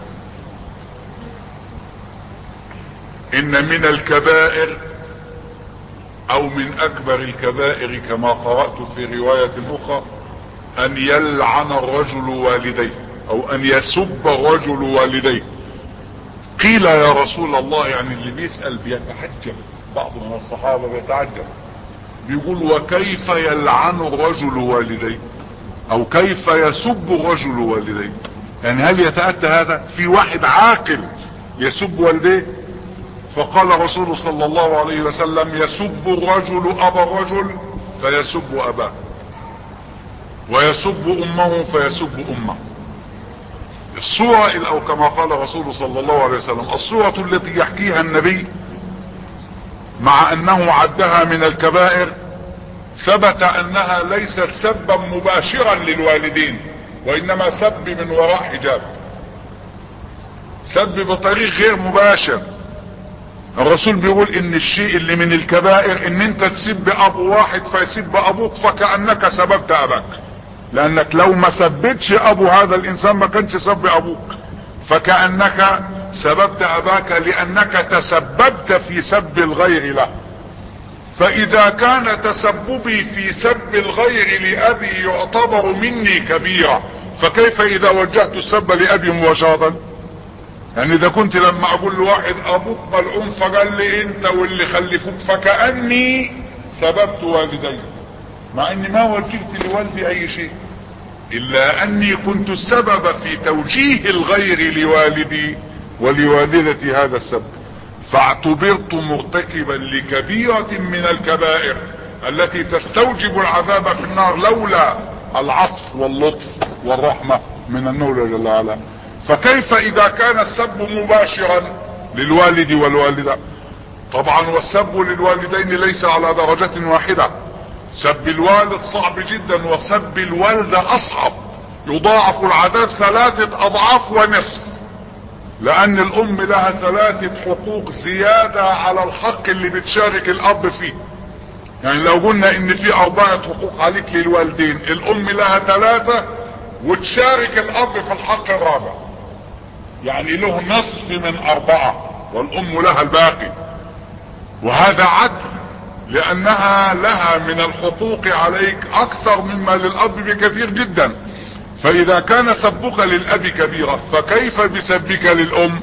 ان من الكبائر او من اكبر الكبائر كما قرأت في رواية اخرى ان يلعن الرجل والديه، او ان يسب الرجل والديه. قيل يا رسول الله، يعني اللي بيسأل بيتعجب، بعض من الصحابة بيتعجب، بيقول: وكيف يلعن الرجل والديه، او كيف يسب الرجل والديه؟ يعني هل يتأتى هذا في واحد عاقل يسب والديه؟ فقال رسول صلى الله عليه وسلم: يسب الرجل ابا الرجل فيسب اباه، ويسب امه فيسب امه. الصورة، او كما قال رسول صلى الله عليه وسلم: الصورة التي يحكيها النبي مع انه عدها من الكبائر ثبت انها ليست سبا مباشرا للوالدين، وانما سب من وراء حجاب، سب بطريق غير مباشر. الرسول بيقول ان الشيء اللي من الكبائر ان انت تسب ابو واحد فيسب ابوك فكأنك سببت اباك، لانك لو ما سبتش ابو هذا الانسان ما كانش سب ابوك، فكأنك سببت اباك لانك تسببت في سب الغير له. فاذا كان تسببي في سب الغير لابي يعتبر مني كبيرة، فكيف اذا وجهت السب لابي مباشرة؟ يعني اذا كنت لما اقول لواحد ابوك ملعون فقال لي انت واللي خلفوك فكأني سببت والدي، مع اني ما وجهت لوالدي اي شيء، الا اني كنت السبب في توجيه الغير لوالدي ولوالدتي هذا السب، فاعتبرت مرتكبا لكبيرة من الكبائر التي تستوجب العذاب في النار لولا العطف واللطف والرحمة من المولى جل وعلا. فكيف اذا كان السب مباشرا للوالد والوالدة؟ طبعا والسب للوالدين ليس على درجة واحدة، سب الوالد صعب جدا، وسب الوالدة اصعب، يضاعف العذاب ثلاثة اضعاف ونصف، لان الام لها ثلاثة حقوق زيادة على الحق اللي بتشارك الاب فيه. يعني لو قلنا ان في اربعة حقوق عليك للوالدين، الام لها ثلاثة وتشارك الاب في الحق الرابع، يعني له نصف من اربعة والام لها الباقي، وهذا عدل لانها لها من الحقوق عليك اكثر مما للاب بكثير جدا. فاذا كان سبك للاب كبيرة فكيف بسبك للام؟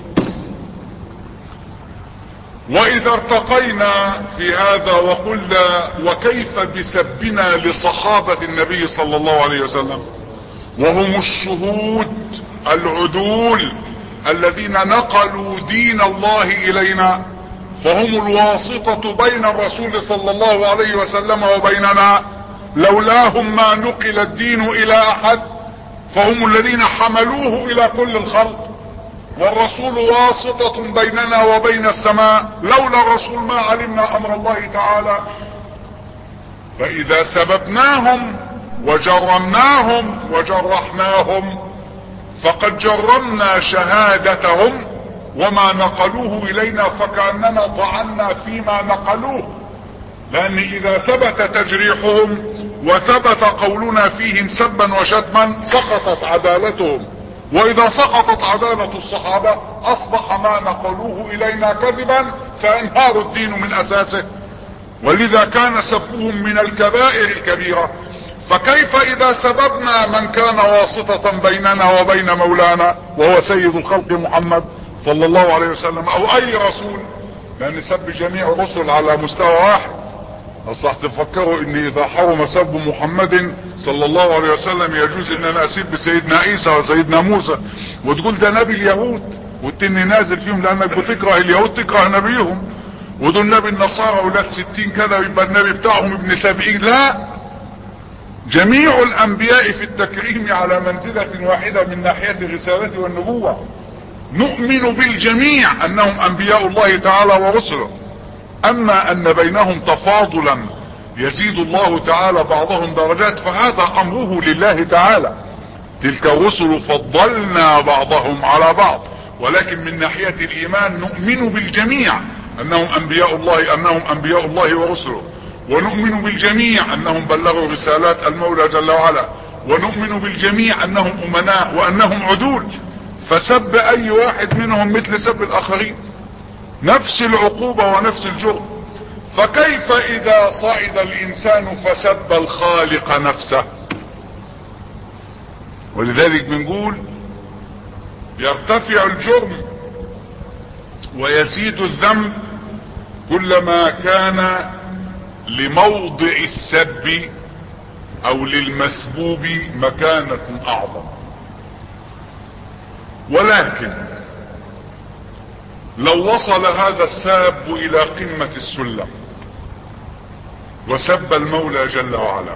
واذا ارتقينا في هذا وقلنا وكيف بسبنا لصحابة النبي صلى الله عليه وسلم، وهم الشهود العدول الذين نقلوا دين الله الينا، فهم الواسطة بين الرسول صلى الله عليه وسلم وبيننا، لولاهم ما نقل الدين الى احد، فهم الذين حملوه الى كل الخلق، والرسول واسطة بيننا وبين السماء، لولا الرسول ما علمنا امر الله تعالى. فاذا سببناهم وجرمناهم وجرحناهم فقد جرمنا شهادتهم وما نقلوه الينا، فكأننا طعنا فيما نقلوه، لان اذا ثبت تجريحهم وثبت قولنا فيهم سبا وشتما سقطت عدالتهم، واذا سقطت عدالة الصحابة اصبح ما نقلوه الينا كذبا فينهار الدين من اساسه. ولذا كان سبهم من الكبائر الكبيرة. فكيف اذا سببنا من كان واسطة بيننا وبين مولانا وهو سيد الخلق محمد صلى الله عليه وسلم، او اي رسول، لان سب جميع الرسل على مستوى واحد. اصلا تفكروا ان اذا حرم سب محمد صلى الله عليه وسلم يجوز ان انا اسب سيدنا عيسى وسيدنا موسى، وتقول ده نبي اليهود والتاني نازل فيهم لانك بتكره اليهود تكره نبيهم، ودول نبي النصارى ولاد ستين كذا يبقى النبي بتاعهم ابن سبعين. لا، جميع الانبياء في التكريم على منزلة واحدة من ناحية الرسالة والنبوة. نؤمن بالجميع انهم انبياء الله تعالى ورسله، اما ان بينهم تفاضلا يزيد الله تعالى بعضهم درجات فهذا امره لله تعالى. تلك الرسل فضلنا بعضهم على بعض، ولكن من ناحية الايمان نؤمن بالجميع انهم انبياء الله انهم انبياء الله ورسله، ونؤمن بالجميع انهم بلغوا رسالات المولى جل وعلا، ونؤمن بالجميع انهم امناء وانهم عدول، فسب اي واحد منهم مثل سب الاخرين، نفس العقوبة ونفس الجرم. فكيف اذا صعد الانسان فسب الخالق نفسه؟ ولذلك بنقول يرتفع الجرم ويزيد الذنب كلما كان لموضع السب او للمسبوب مكانة اعظم. ولكن لو وصل هذا الساب الى قمة السلم وسب المولى جل وعلا،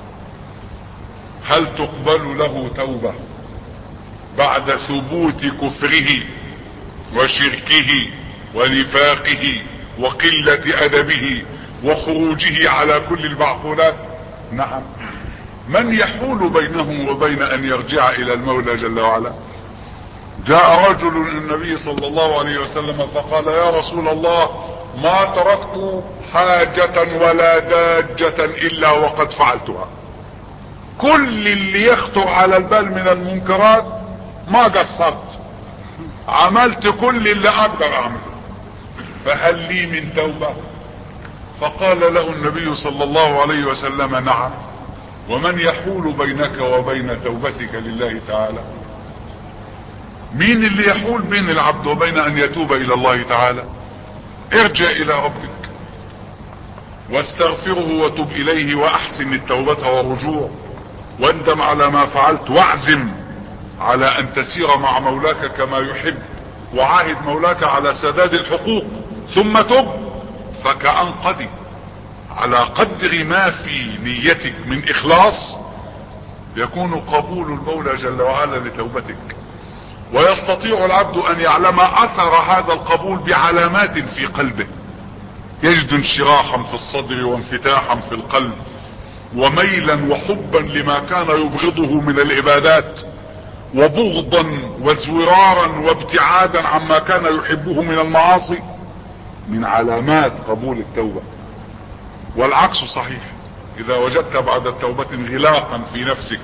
هل تقبل له توبة بعد ثبوت كفره وشركه ونفاقه وقلة ادبه وخروجه على كل المعقولات؟ نعم. من يحول بينه وبين ان يرجع الى المولى جل وعلا؟ جاء رجل النبي صلى الله عليه وسلم فقال يا رسول الله ما تركت حاجة ولا داجة الا وقد فعلتها، كل اللي يخطر على البال من المنكرات ما قصرت، عملت كل اللي اقدر اعمله، فهل لي من توبة؟ فقال له النبي صلى الله عليه وسلم نعم. ومن يحول بينك وبين توبتك لله تعالى؟ مين اللي يحول بين العبد وبين ان يتوب الى الله تعالى؟ ارجع الى ربك واستغفره وتب اليه واحسن التوبة والرجوع، واندم على ما فعلت، واعزم على ان تسير مع مولاك كما يحب، وعاهد مولاك على سداد الحقوق، ثم تب. فكأن قد على قدر ما في نيتك من اخلاص يكون قبول المولى جل وعلا لتوبتك. ويستطيع العبد ان يعلم اثر هذا القبول بعلامات في قلبه، يجد انشراحا في الصدر وانفتاحا في القلب وميلا وحبا لما كان يبغضه من العبادات، وبغضا وزرارا وابتعادا عما كان يحبه من المعاصي، من علامات قبول التوبة. والعكس صحيح، اذا وجدت بعد التوبة انغلاقا في نفسك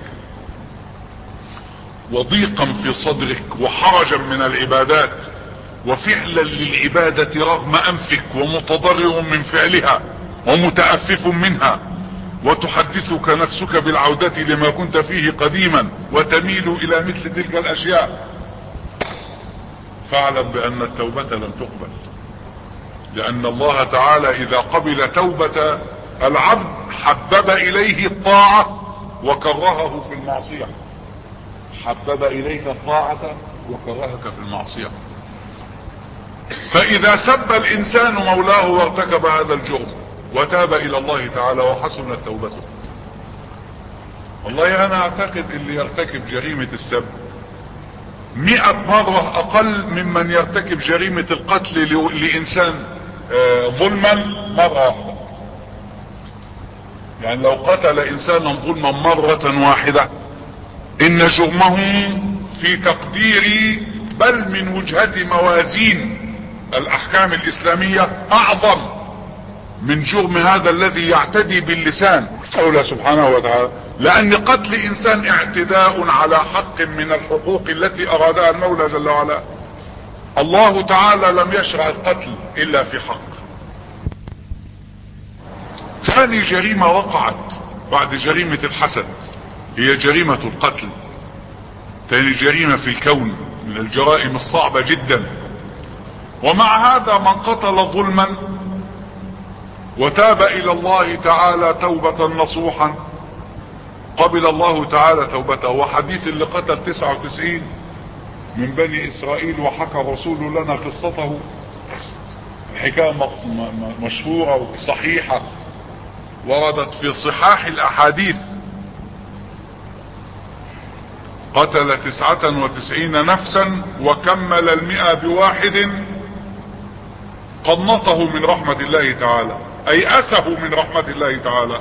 وضيقا في صدرك وحرجا من العبادات وفعلا للعبادة رغم انفك ومتضرر من فعلها ومتأفف منها، وتحدثك نفسك بالعودة لما كنت فيه قديما وتميل الى مثل تلك الاشياء، فاعلم بان التوبة لم تقبل، لان الله تعالى اذا قبل توبة العبد حبب اليه الطاعة وكرهه في المعصية، حبب اليك الطاعة وكرهك في المعصية. فاذا سب الانسان مولاه وارتكب هذا الجرم وتاب الى الله تعالى وحسنت توبته، والله انا اعتقد اللي يرتكب جريمة السب مئة مرة اقل ممن يرتكب جريمة القتل لانسان ظلما مرة واحدة. يعني لو قتل انسانا ظلما مرة واحدة ان جرمه في تقديري بل من وجهة موازين الاحكام الاسلامية اعظم من جرم هذا الذي يعتدي باللسان. قوله سبحانه وتعالى لان قتل انسان اعتداء على حق من الحقوق التي ارادها المولى جل وعلا. الله تعالى لم يشرع القتل الا في حق. ثاني جريمة وقعت بعد جريمة الحسد هي جريمة القتل، ثاني جريمة في الكون من الجرائم الصعبة جدا. ومع هذا من قتل ظلما وتاب الى الله تعالى توبة نصوحا قبل الله تعالى توبته. وحديث اللي قتل تسعة وتسعين من بني اسرائيل وحكى الرسول لنا قصته، الحكاية مشهورة وصحيحة وردت في صحاح الاحاديث قتل تسعة وتسعين نفسا وكمل المئة بواحد، قنطه من رحمة الله تعالى، ايأسه من رحمة الله تعالى،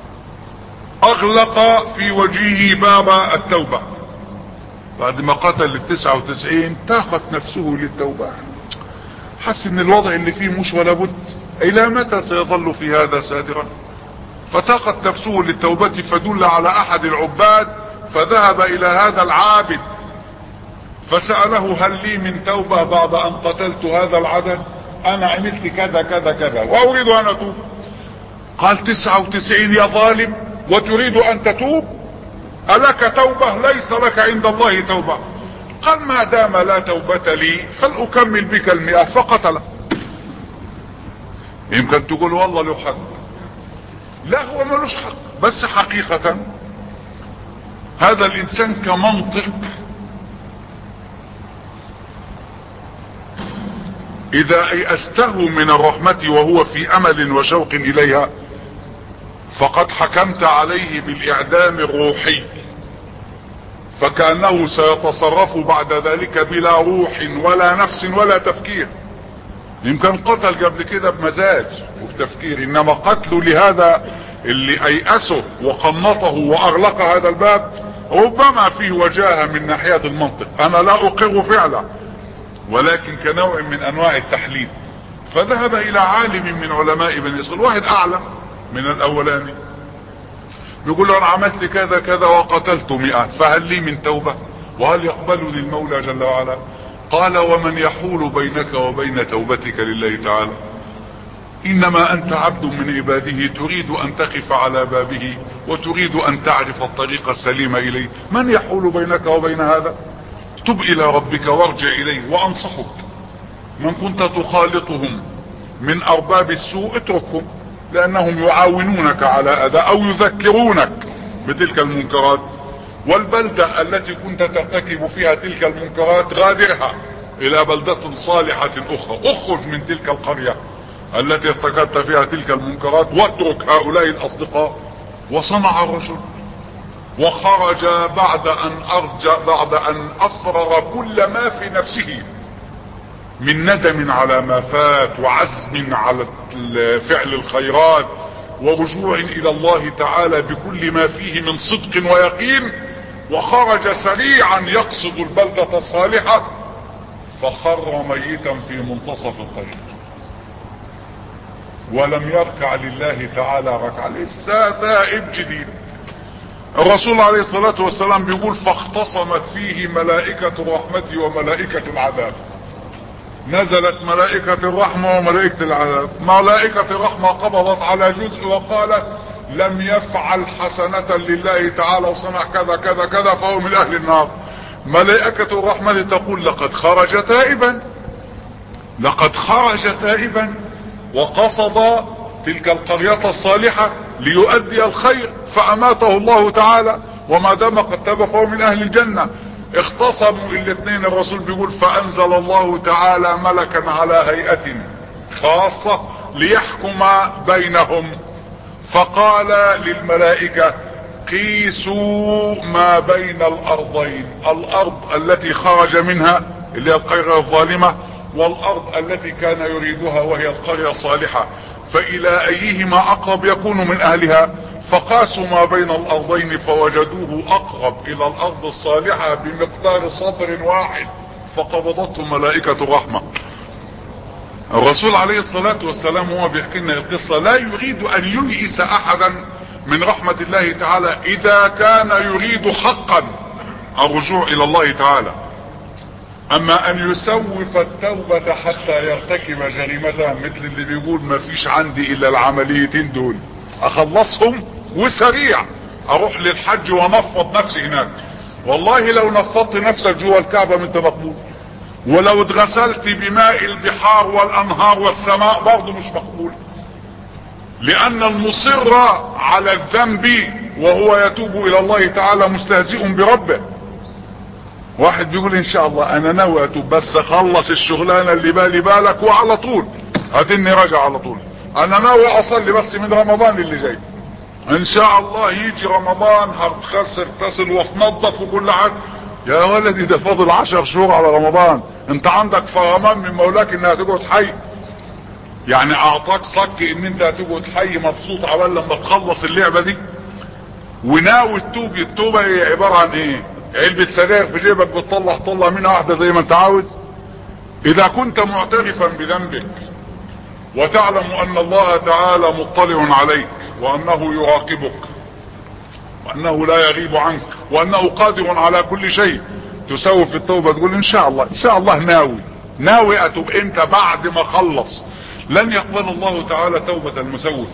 اغلق في وجهه باب التوبة. بعد ما قتل التسعة وتسعين تاقت نفسه للتوبة، حس ان الوضع اللي فيه مش ولا بد، الى متى سيظل في هذا سادرا؟ فتاقت نفسه للتوبة، فدل على احد العباد فذهب الى هذا العابد فسأله هل لي من توبة بعد ان قتلت هذا العدد؟ انا عملت كذا كذا كذا واريد ان اتوب. قال تسعة وتسعين يا ظالم وتريد ان تتوب؟ ألك توبة؟ ليس لك عند الله توبة. قال ما دام لا توبة لي فلأكمل بك المئة، فقتله. يمكن تقول والله له حق، لا هو ملوش حق، بس حقيقة هذا الانسان كمنطق اذا ايأسته من الرحمة وهو في امل وشوق اليها فقد حكمت عليه بالاعدام الروحي، فكأنه سيتصرف بعد ذلك بلا روح ولا نفس ولا تفكير. يمكن قتل قبل كده بمزاج وبتفكير، انما قتله لهذا اللي ايأسه وقنطه واغلق هذا الباب ربما فيه وجاهة من ناحية المنطق، انا لا اقر فعله، ولكن كنوع من انواع التحليل. فذهب الى عالم من علماء بني اسرائيل، واحد اعلم من الاولاني، يقول له انا عملت كذا كذا وقتلت مئة، فهل لي من توبة؟ وهل يقبلني المولى جل وعلا؟ قال ومن يحول بينك وبين توبتك لله تعالى؟ انما انت عبد من عباده تريد ان تقف على بابه وتريد ان تعرف الطريق السليم اليه، من يحول بينك وبين هذا؟ تب الى ربك وارجع اليه. وانصحك من كنت تخالطهم من ارباب السوء اتركهم، لانهم يعاونونك على اداء او يذكرونك بتلك المنكرات، والبلدة التي كنت ترتكب فيها تلك المنكرات غادرها الى بلدة صالحة اخرى، اخرج من تلك القرية التي ارتكبت فيها تلك المنكرات واترك هؤلاء الاصدقاء. وصنع الرجل وخرج بعد ان ارجع بعد ان افرغ كل ما في نفسه من ندم على ما فات وعزم على فعل الخيرات ورجوع الى الله تعالى بكل ما فيه من صدق ويقين، وخرج سريعا يقصد البلدة الصالحة فخر ميتا في منتصف الطريق ولم يركع لله تعالى ركعة، لسه تائب جديد. الرسول عليه الصلاة والسلام بيقول فاختصمت فيه ملائكة الرحمة وملائكة العذاب، نزلت ملائكة الرحمة وملائكة العذاب. ملائكة الرحمة قبضت على جزء وقالت لم يفعل حسنة لله تعالى وصنع كذا كذا كذا فهو من اهل النار. ملائكة الرحمة تقول لقد خرج تائبا، لقد خرج تائبا وقصد تلك القرية الصالحة ليؤدي الخير فاماته الله تعالى، وما دام قد تاب فهو من اهل الجنة. اختصموا الاثنين، الرسول بيقول فانزل الله تعالى ملكا على هيئة خاصة ليحكم بينهم، فقال للملائكة قيسوا ما بين الارضين، الارض التي خرج منها اللي هي القرية الظالمة والارض التي كان يريدها وهي القرية الصالحة، فالى ايهما اقرب يكون من اهلها؟ فقاسوا ما بين الارضين فوجدوه اقرب الى الارض الصالحة بمقدار سطر واحد فقبضته ملائكة الرحمة. الرسول عليه الصلاة والسلام هو بيحكي لنا القصة لا يريد ان ييئس احدا من رحمة الله تعالى اذا كان يريد حقا الرجوع الى الله تعالى. اما ان يسوف التوبة حتى يرتكب جريمتها، مثل اللي بيقول ما فيش عندي الا العمليتين دول اخلصهم وسريع اروح للحج ونفض نفسي هناك. والله لو نفضت نفسك جوا الكعبة انت مقبول، ولو اتغسلت بماء البحار والانهار والسماء برضه مش مقبول، لان المصر على الذنب وهو يتوب الى الله تعالى مستهزئ بربه. واحد بيقول ان شاء الله انا ناوي اتوب بس اخلص الشغلانه اللي بالي بالك وعلى طول هتني راجع على طول، انا ناوي اصلي بس من رمضان اللي جاي ان شاء الله يجي رمضان هتغسل تصل وتنظف وكل حاجه يا ولدي ده فاضل عشر شهور على رمضان، انت عندك فرمان من مولاك انها تقعد حي، يعني اعطاك صك ان انت هتقعد حي مبسوط عبال لما تخلص اللعبة دي، وناوي التوب. التوبة هي عبارة عن ايه؟ علبة سجاير في جيبك بتطلع طلع منها واحدة زي ما انت عاوز. اذا كنت معترفا بذنبك وتعلم ان الله تعالى مطلع عليك وانه يراقبك وانه لا يغيب عنك وانه قادر على كل شيء، تسوي في التوبة تقول ان شاء الله ان شاء الله ناوي ناوي اتوب انت بعد ما خلص. لن يقبل الله تعالى توبة المسوف،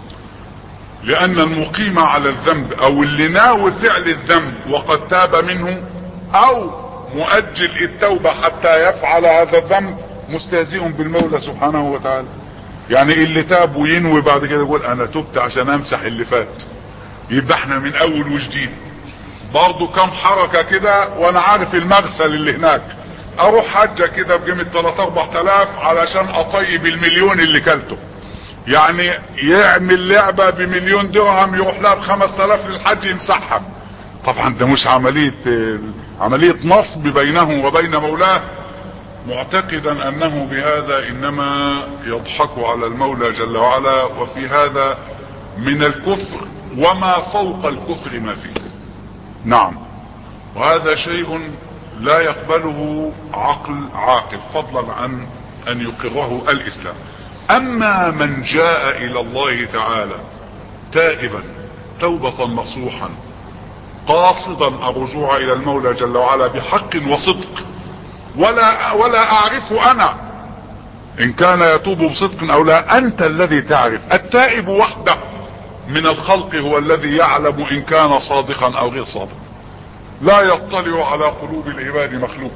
لان المقيم على الذنب او اللي ناوي فعل الذنب وقد تاب منه او مؤجل التوبة حتى يفعل هذا الذنب مستهزئ بالمولى سبحانه وتعالى. يعني اللي تاب وينوي بعد كده يقول انا تبت عشان امسح اللي فات، يبقى احنا من اول وجديد. برضو كم حركة كده وانا عارف المغسل اللي هناك، اروح حجة كده بقيمة ثلاثة اربعة الاف علشان اطيب المليون اللي كلته. يعني يعمل لعبة بمليون درهم يروح لها بخمس الاف للحج يمسحها. طبعا ده مش عملية عملية نصب بينه وبين مولاه، معتقدا انه بهذا انما يضحك على المولى جل وعلا. وفي هذا من الكفر وما فوق الكفر ما فيه. نعم، وهذا شيء لا يقبله عقل عاقل فضلا عن ان يقره الاسلام. اما من جاء الى الله تعالى تائبا توبة نصوحا قاصدا الرجوع الى المولى جل وعلا بحق وصدق، ولا ولا اعرف انا ان كان يتوب بصدق او لا، انت الذي تعرف. التائب وحده من الخلق هو الذي يعلم ان كان صادقا او غير صادق، لا يطلع على قلوب العباد مخلوق.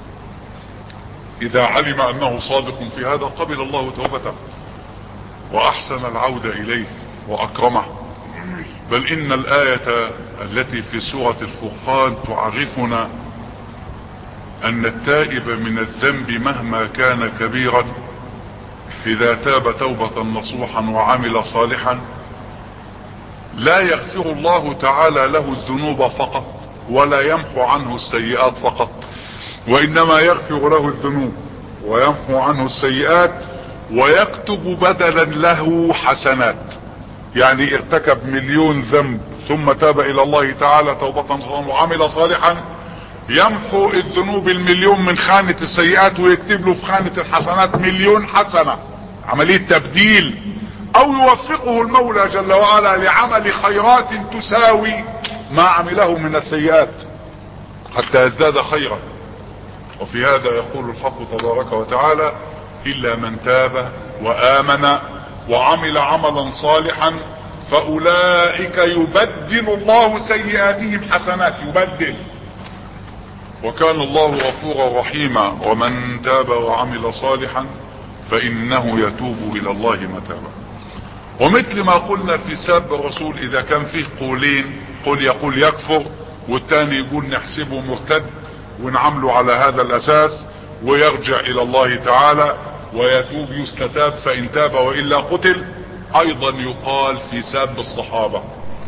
اذا علم انه صادق في هذا قبل الله توبته واحسن العودة اليه واكرمه. بل ان الاية التي في سورة الفرقان تعرفنا ان التائب من الذنب مهما كان كبيرا اذا تاب توبة نصوحا وعمل صالحا لا يغفر الله تعالى له الذنوب فقط ولا يمحو عنه السيئات فقط، وانما يغفر له الذنوب ويمحو عنه السيئات ويكتب بدلا له حسنات. يعني ارتكب مليون ذنب ثم تاب الى الله تعالى توبة نصوحا وعمل صالحا، يمحو الذنوب المليون من خانة السيئات ويكتب له في خانة الحسنات مليون حسنة، عملية تبديل. او يوفقه المولى جل وعلا لعمل خيرات تساوي ما عمله من السيئات حتى يزداد خيرا. وفي هذا يقول الحق تبارك وتعالى الا من تاب وامن وعمل عملا صالحا فاولئك يبدل الله سيئاتهم حسنات. يبدل، وكان الله غفورا رحيما. ومن تاب وعمل صالحا فانه يتوب الى الله متابا. ومثل ما قلنا في سب الرسول اذا كان فيه قولين، قول يقول يكفر والتاني يقول نحسبه مرتد ونعمله على هذا الاساس ويرجع الى الله تعالى ويتوب يستتاب فان تاب والا قتل، ايضا يقال في سب الصحابة.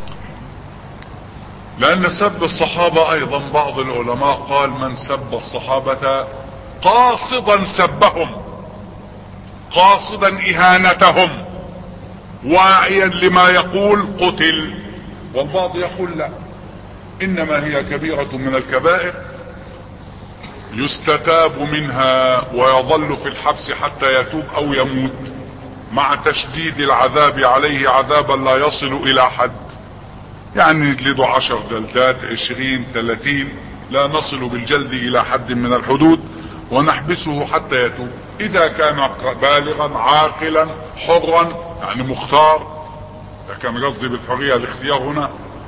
لان سب الصحابة ايضا بعض العلماء قال من سب الصحابة قاصدا سبهم قاصدا اهانتهم واعيا لما يقول قتل. والبعض يقول لا، انما هي كبيرة من الكبائر يستتاب منها ويظل في الحبس حتى يتوب او يموت مع تشديد العذاب عليه عذابا لا يصل الى حد. يعني نجلده عشر جلدات عشرين ثلاثين، لا نصل بالجلد الى حد من الحدود، ونحبسه حتى يتوب اذا كان بالغا عاقلا حرا يعني مختار. كان قصدي بالحرية الاختيار هنا.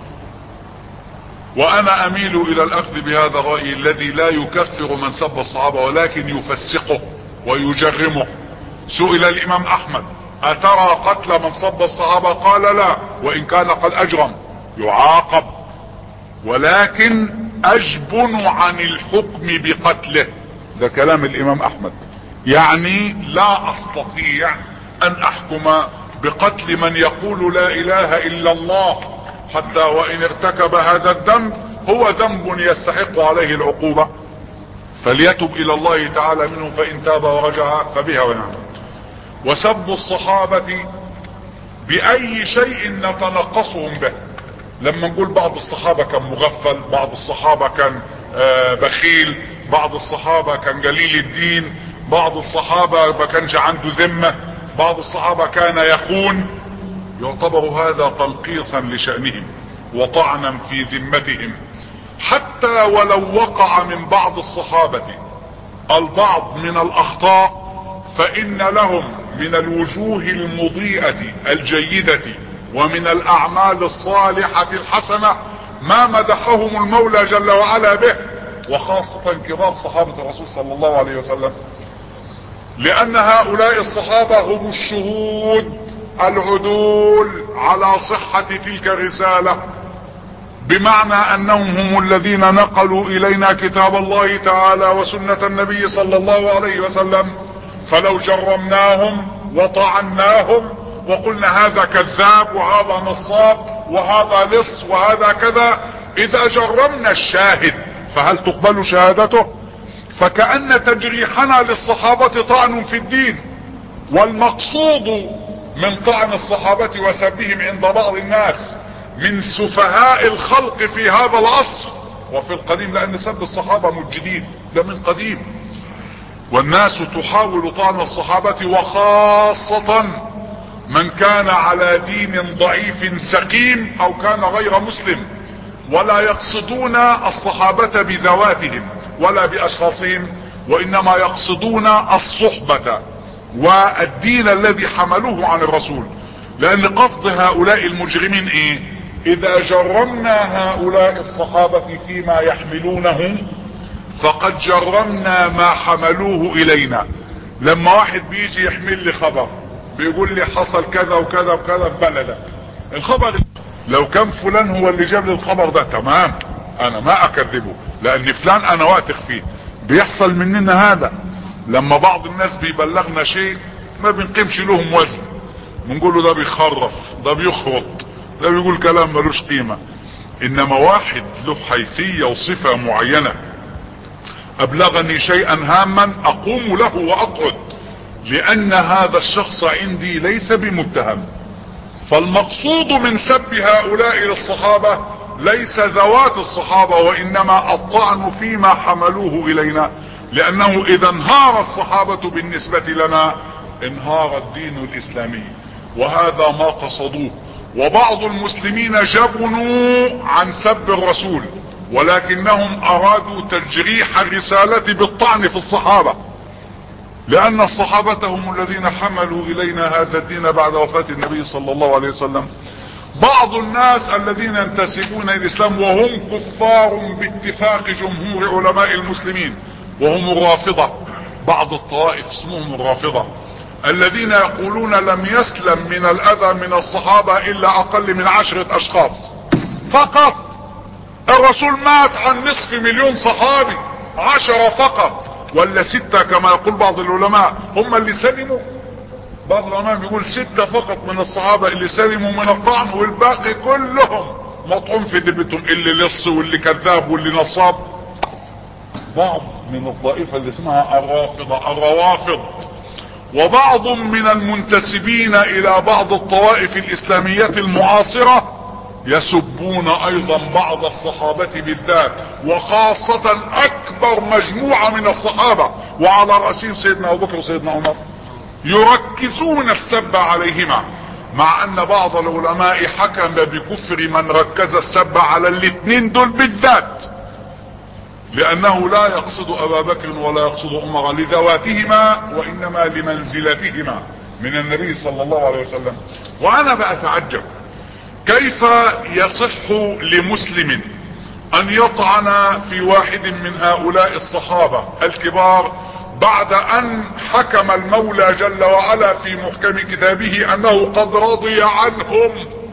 وانا اميل الى الاخذ بهذا الرأي الذي لا يكفر من سب الصحابة ولكن يفسقه ويجرمه. سئل الامام احمد اترى قتل من سب الصحابة؟ قال لا، وان كان قد اجرم يعاقب، ولكن اجبن عن الحكم بقتله. ده كلام الامام احمد، يعني لا استطيع ان احكم بقتل من يقول لا اله الا الله حتى وان ارتكب هذا الذنب هو ذنب يستحق عليه العقوبة؟ فليتب الى الله تعالى منه، فان تاب ورجع فبها ونعمت. وسب الصحابة باي شيء نتنقصهم به. لما نقول بعض الصحابة كان مغفل، بعض الصحابة كان بخيل، بعض الصحابة كان قليل الدين، بعض الصحابة ما كانش عنده ذمة، بعض الصحابة كان يخون، يعتبر هذا تنقيصا لشأنهم وطعنا في ذمتهم. حتى ولو وقع من بعض الصحابة البعض من الاخطاء، فان لهم من الوجوه المضيئة الجيدة ومن الاعمال الصالحة الحسنة ما مدحهم المولى جل وعلا به، وخاصة كبار صحابة الرسول صلى الله عليه وسلم، لان هؤلاء الصحابة هم الشهود العدول على صحة تلك الرسالة، بمعنى انهم هم الذين نقلوا الينا كتاب الله تعالى وسنة النبي صلى الله عليه وسلم. فلو جرمناهم وطعناهم وقلنا هذا كذاب وهذا نصاب وهذا لص وهذا كذا، اذا جرمنا الشاهد فهل تقبل شهادته؟ فكأن تجريحنا للصحابة طعن في الدين. والمقصود من طعن الصحابة وسبهم عند بعض الناس من سفهاء الخلق في هذا العصر وفي القديم، لان سب الصحابة مش جديد، ده من قديم، والناس تحاول طعن الصحابة، وخاصة من كان على دين ضعيف سقيم او كان غير مسلم، ولا يقصدون الصحابة بذواتهم ولا باشخاصهم، وانما يقصدون الصحبة والدين الذي حملوه عن الرسول. لان قصد هؤلاء المجرمين ايه؟ اذا جرمنا هؤلاء الصحابة فيما يحملونه فقد جرمنا ما حملوه الينا. لما واحد بيجي يحمل لي خبر بيقول لي حصل كذا وكذا وكذا في بلدك، الخبر لو كان فلان هو اللي جاب لي الخبر ده تمام، انا ما اكذبه لان فلان انا واثق فيه. بيحصل مننا هذا لما بعض الناس بيبلغنا شيء ما بنقيمش لهم وزن، بنقول له ده بيخرف، ده بيخرط، ده بيقول كلام ملوش قيمة. انما واحد له حيثية وصفة معينة ابلغني شيئا هاما اقوم له واقعد، لان هذا الشخص عندي ليس بمتهم. فالمقصود من سب هؤلاء للصحابة ليس ذوات الصحابة، وانما الطعن فيما حملوه الينا، لانه اذا انهار الصحابة بالنسبة لنا انهار الدين الاسلامي، وهذا ما قصدوه. وبعض المسلمين جبنوا عن سب الرسول، ولكنهم ارادوا تجريح الرسالة بالطعن في الصحابة، لان الصحابة هم الذين حملوا الينا هذا الدين بعد وفاة النبي صلى الله عليه وسلم. بعض الناس الذين ينتسبون الاسلام وهم كفار باتفاق جمهور علماء المسلمين، وهم الرافضة، بعض الطوائف اسمهم الرافضة، الذين يقولون لم يسلم من الاذى من الصحابة الا اقل من عشرة اشخاص فقط. الرسول مات عن نصف مليون صحابي، عشرة فقط ولا ستة كما يقول بعض العلماء هم اللي سلموا. بعض العلماء بيقول ستة فقط من الصحابة اللي سلموا من الطعن، والباقي كلهم مطعون في دبتهم، اللي لص واللي كذاب واللي نصاب. بعض من الطائفة اللي اسمها الرافضة الروافض، وبعض من المنتسبين الى بعض الطوائف الاسلامية المعاصرة يسبون ايضا بعض الصحابة بالذات، وخاصة اكبر مجموعة من الصحابة وعلى رأسهم سيدنا ابو بكر وسيدنا عمر، يركزون السب عليهما، مع ان بعض العلماء حكم بكفر من ركز السب على الاثنين دول بالذات، لانه لا يقصد ابا بكر ولا يقصد عمر لذواتهما، وانما لمنزلتهما من النبي صلى الله عليه وسلم. وانا بأتعجب كيف يصح لمسلم ان يطعن في واحد من هؤلاء الصحابة الكبار بعد ان حكم المولى جل وعلا في محكم كتابه انه قد رضي عنهم،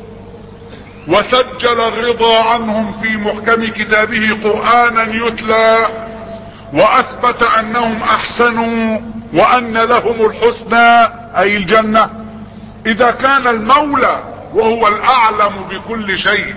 وسجل الرضا عنهم في محكم كتابه قرآنا يتلى، واثبت انهم احسنوا وان لهم الحسنى اي الجنة. اذا كان المولى وهو الاعلم بكل شيء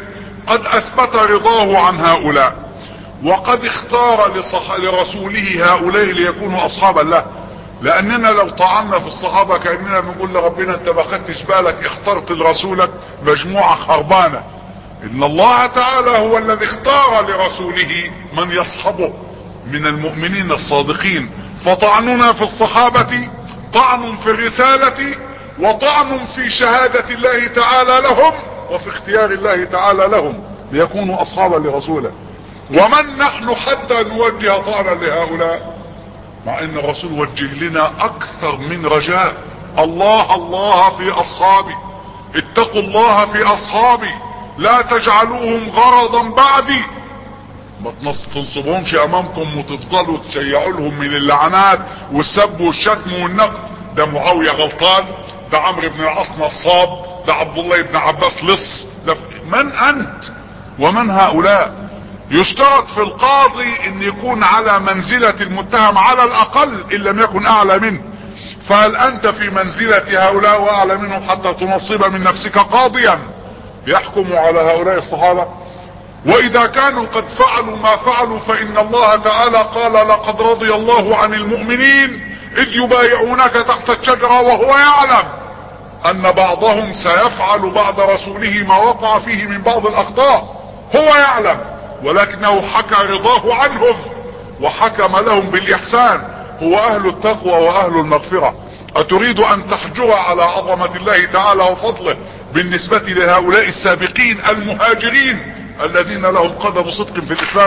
قد اثبت رضاه عن هؤلاء، وقد اختار لصح... لرسوله هؤلاء ليكونوا اصحابا له. لاننا لو طعنا في الصحابة كأننا بنقول لربنا انت ما خدتش بالك، اخترت لرسولك مجموعة خربانة. ان الله تعالى هو الذي اختار لرسوله من يصحبه من المؤمنين الصادقين. فطعننا في الصحابة طعن في الرسالة، وطعن في شهادة الله تعالى لهم، وفي اختيار الله تعالى لهم ليكونوا اصحابا لرسوله. ومن نحن حتى نوجه طعنا لهؤلاء، مع ان الرسول وجه لنا اكثر من رجاء. الله الله في اصحابي، اتقوا الله في اصحابي، لا تجعلوهم غرضا بعدي، ما تنصبهمش امامكم وتفضلوا تشيعوا لهم من اللعنات والسب والشتم والنقد. ده معاوية غلطان، ده عمرو بن العاص نصاب، ده عبد الله بن عباس لص. من انت ومن هؤلاء؟ يشترط في القاضي ان يكون على منزلة المتهم على الاقل ان لم يكن اعلى منه. فهل انت في منزلة هؤلاء واعلى منهم حتى تنصب من نفسك قاضيا يحكم على هؤلاء الصحابة؟ واذا كانوا قد فعلوا ما فعلوا فان الله تعالى قال لقد رضي الله عن المؤمنين اذ يبايعونك تحت الشجرة وهو يعلم ان بعضهم سيفعل بعد رسوله ما وقع فيه من بعض الاخطاء. هو يعلم، ولكنه حكى رضاه عنهم وحكم لهم بالاحسان. هو اهل التقوى واهل المغفرة. اتريد ان تحجر على عظمة الله تعالى وفضله بالنسبة لهؤلاء السابقين المهاجرين الذين لهم قدم صدق في الاسلام؟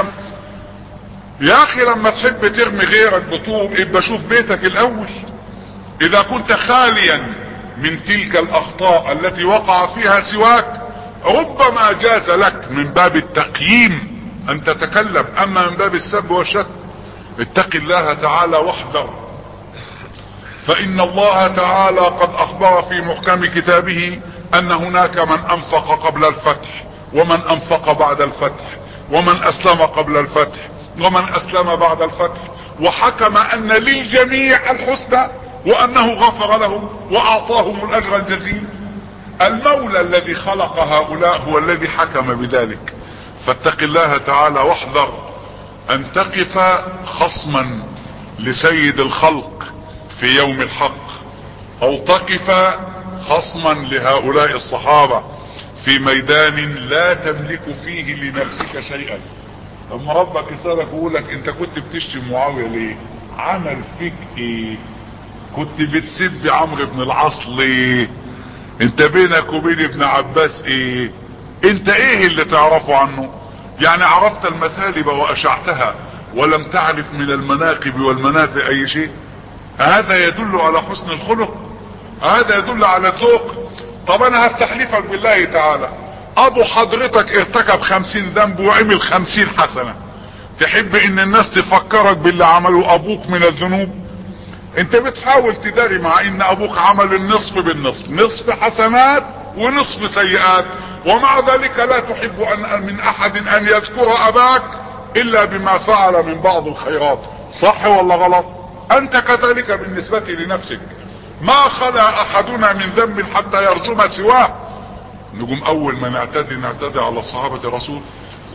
يا اخي لما تحب ترمي غيرك بطوب ابقى شوف بيتك الاول. اذا كنت خاليا من تلك الاخطاء التي وقع فيها سواك ربما جاز لك من باب التقييم ان تتكلم، اما من باب السب والشتم اتق الله تعالى واحذر. فان الله تعالى قد اخبر في محكم كتابه ان هناك من انفق قبل الفتح ومن انفق بعد الفتح، ومن اسلم قبل الفتح ومن اسلم بعد الفتح، وحكم ان للجميع الحسنى وانه غفر لهم واعطاهم الاجر الجزيل. المولى الذي خلق هؤلاء هو الذي حكم بذلك. فاتق الله تعالى واحذر ان تقف خصما لسيد الخلق في يوم الحق، او تقف خصما لهؤلاء الصحابة في ميدان لا تملك فيه لنفسك شيئا. اما ربك يسألك ويقولك انت كنت بتشتم معاوية ليه؟ عمل فيك ايه؟ كنت بتسب عمرو بن العاص ليه؟ انت بينك وبين ابن عباس ايه؟ انت ايه اللي تعرفه عنه؟ يعني عرفت المثالب واشعتها ولم تعرف من المناقب والمنافع اي شيء؟ هذا يدل على حسن الخلق، هذا يدل على الذوق. طب انا هستحلفك بالله تعالى ابو حضرتك ارتكب خمسين ذنب وعمل خمسين حسنة، تحب ان الناس تفكرك باللي عمله ابوك من الذنوب؟ انت بتحاول تداري مع ان ابوك عمل النصف بالنصف، نصف حسنات ونصف سيئات، ومع ذلك لا تحب ان من احد ان يذكر اباك الا بما فعل من بعض الخيرات. صح ولا غلط؟ انت كذلك بالنسبة لنفسك. ما خلا احدنا من ذنب حتى يرجم سواه. نقوم اول ما نعتدي نعتدي على صحابة الرسول.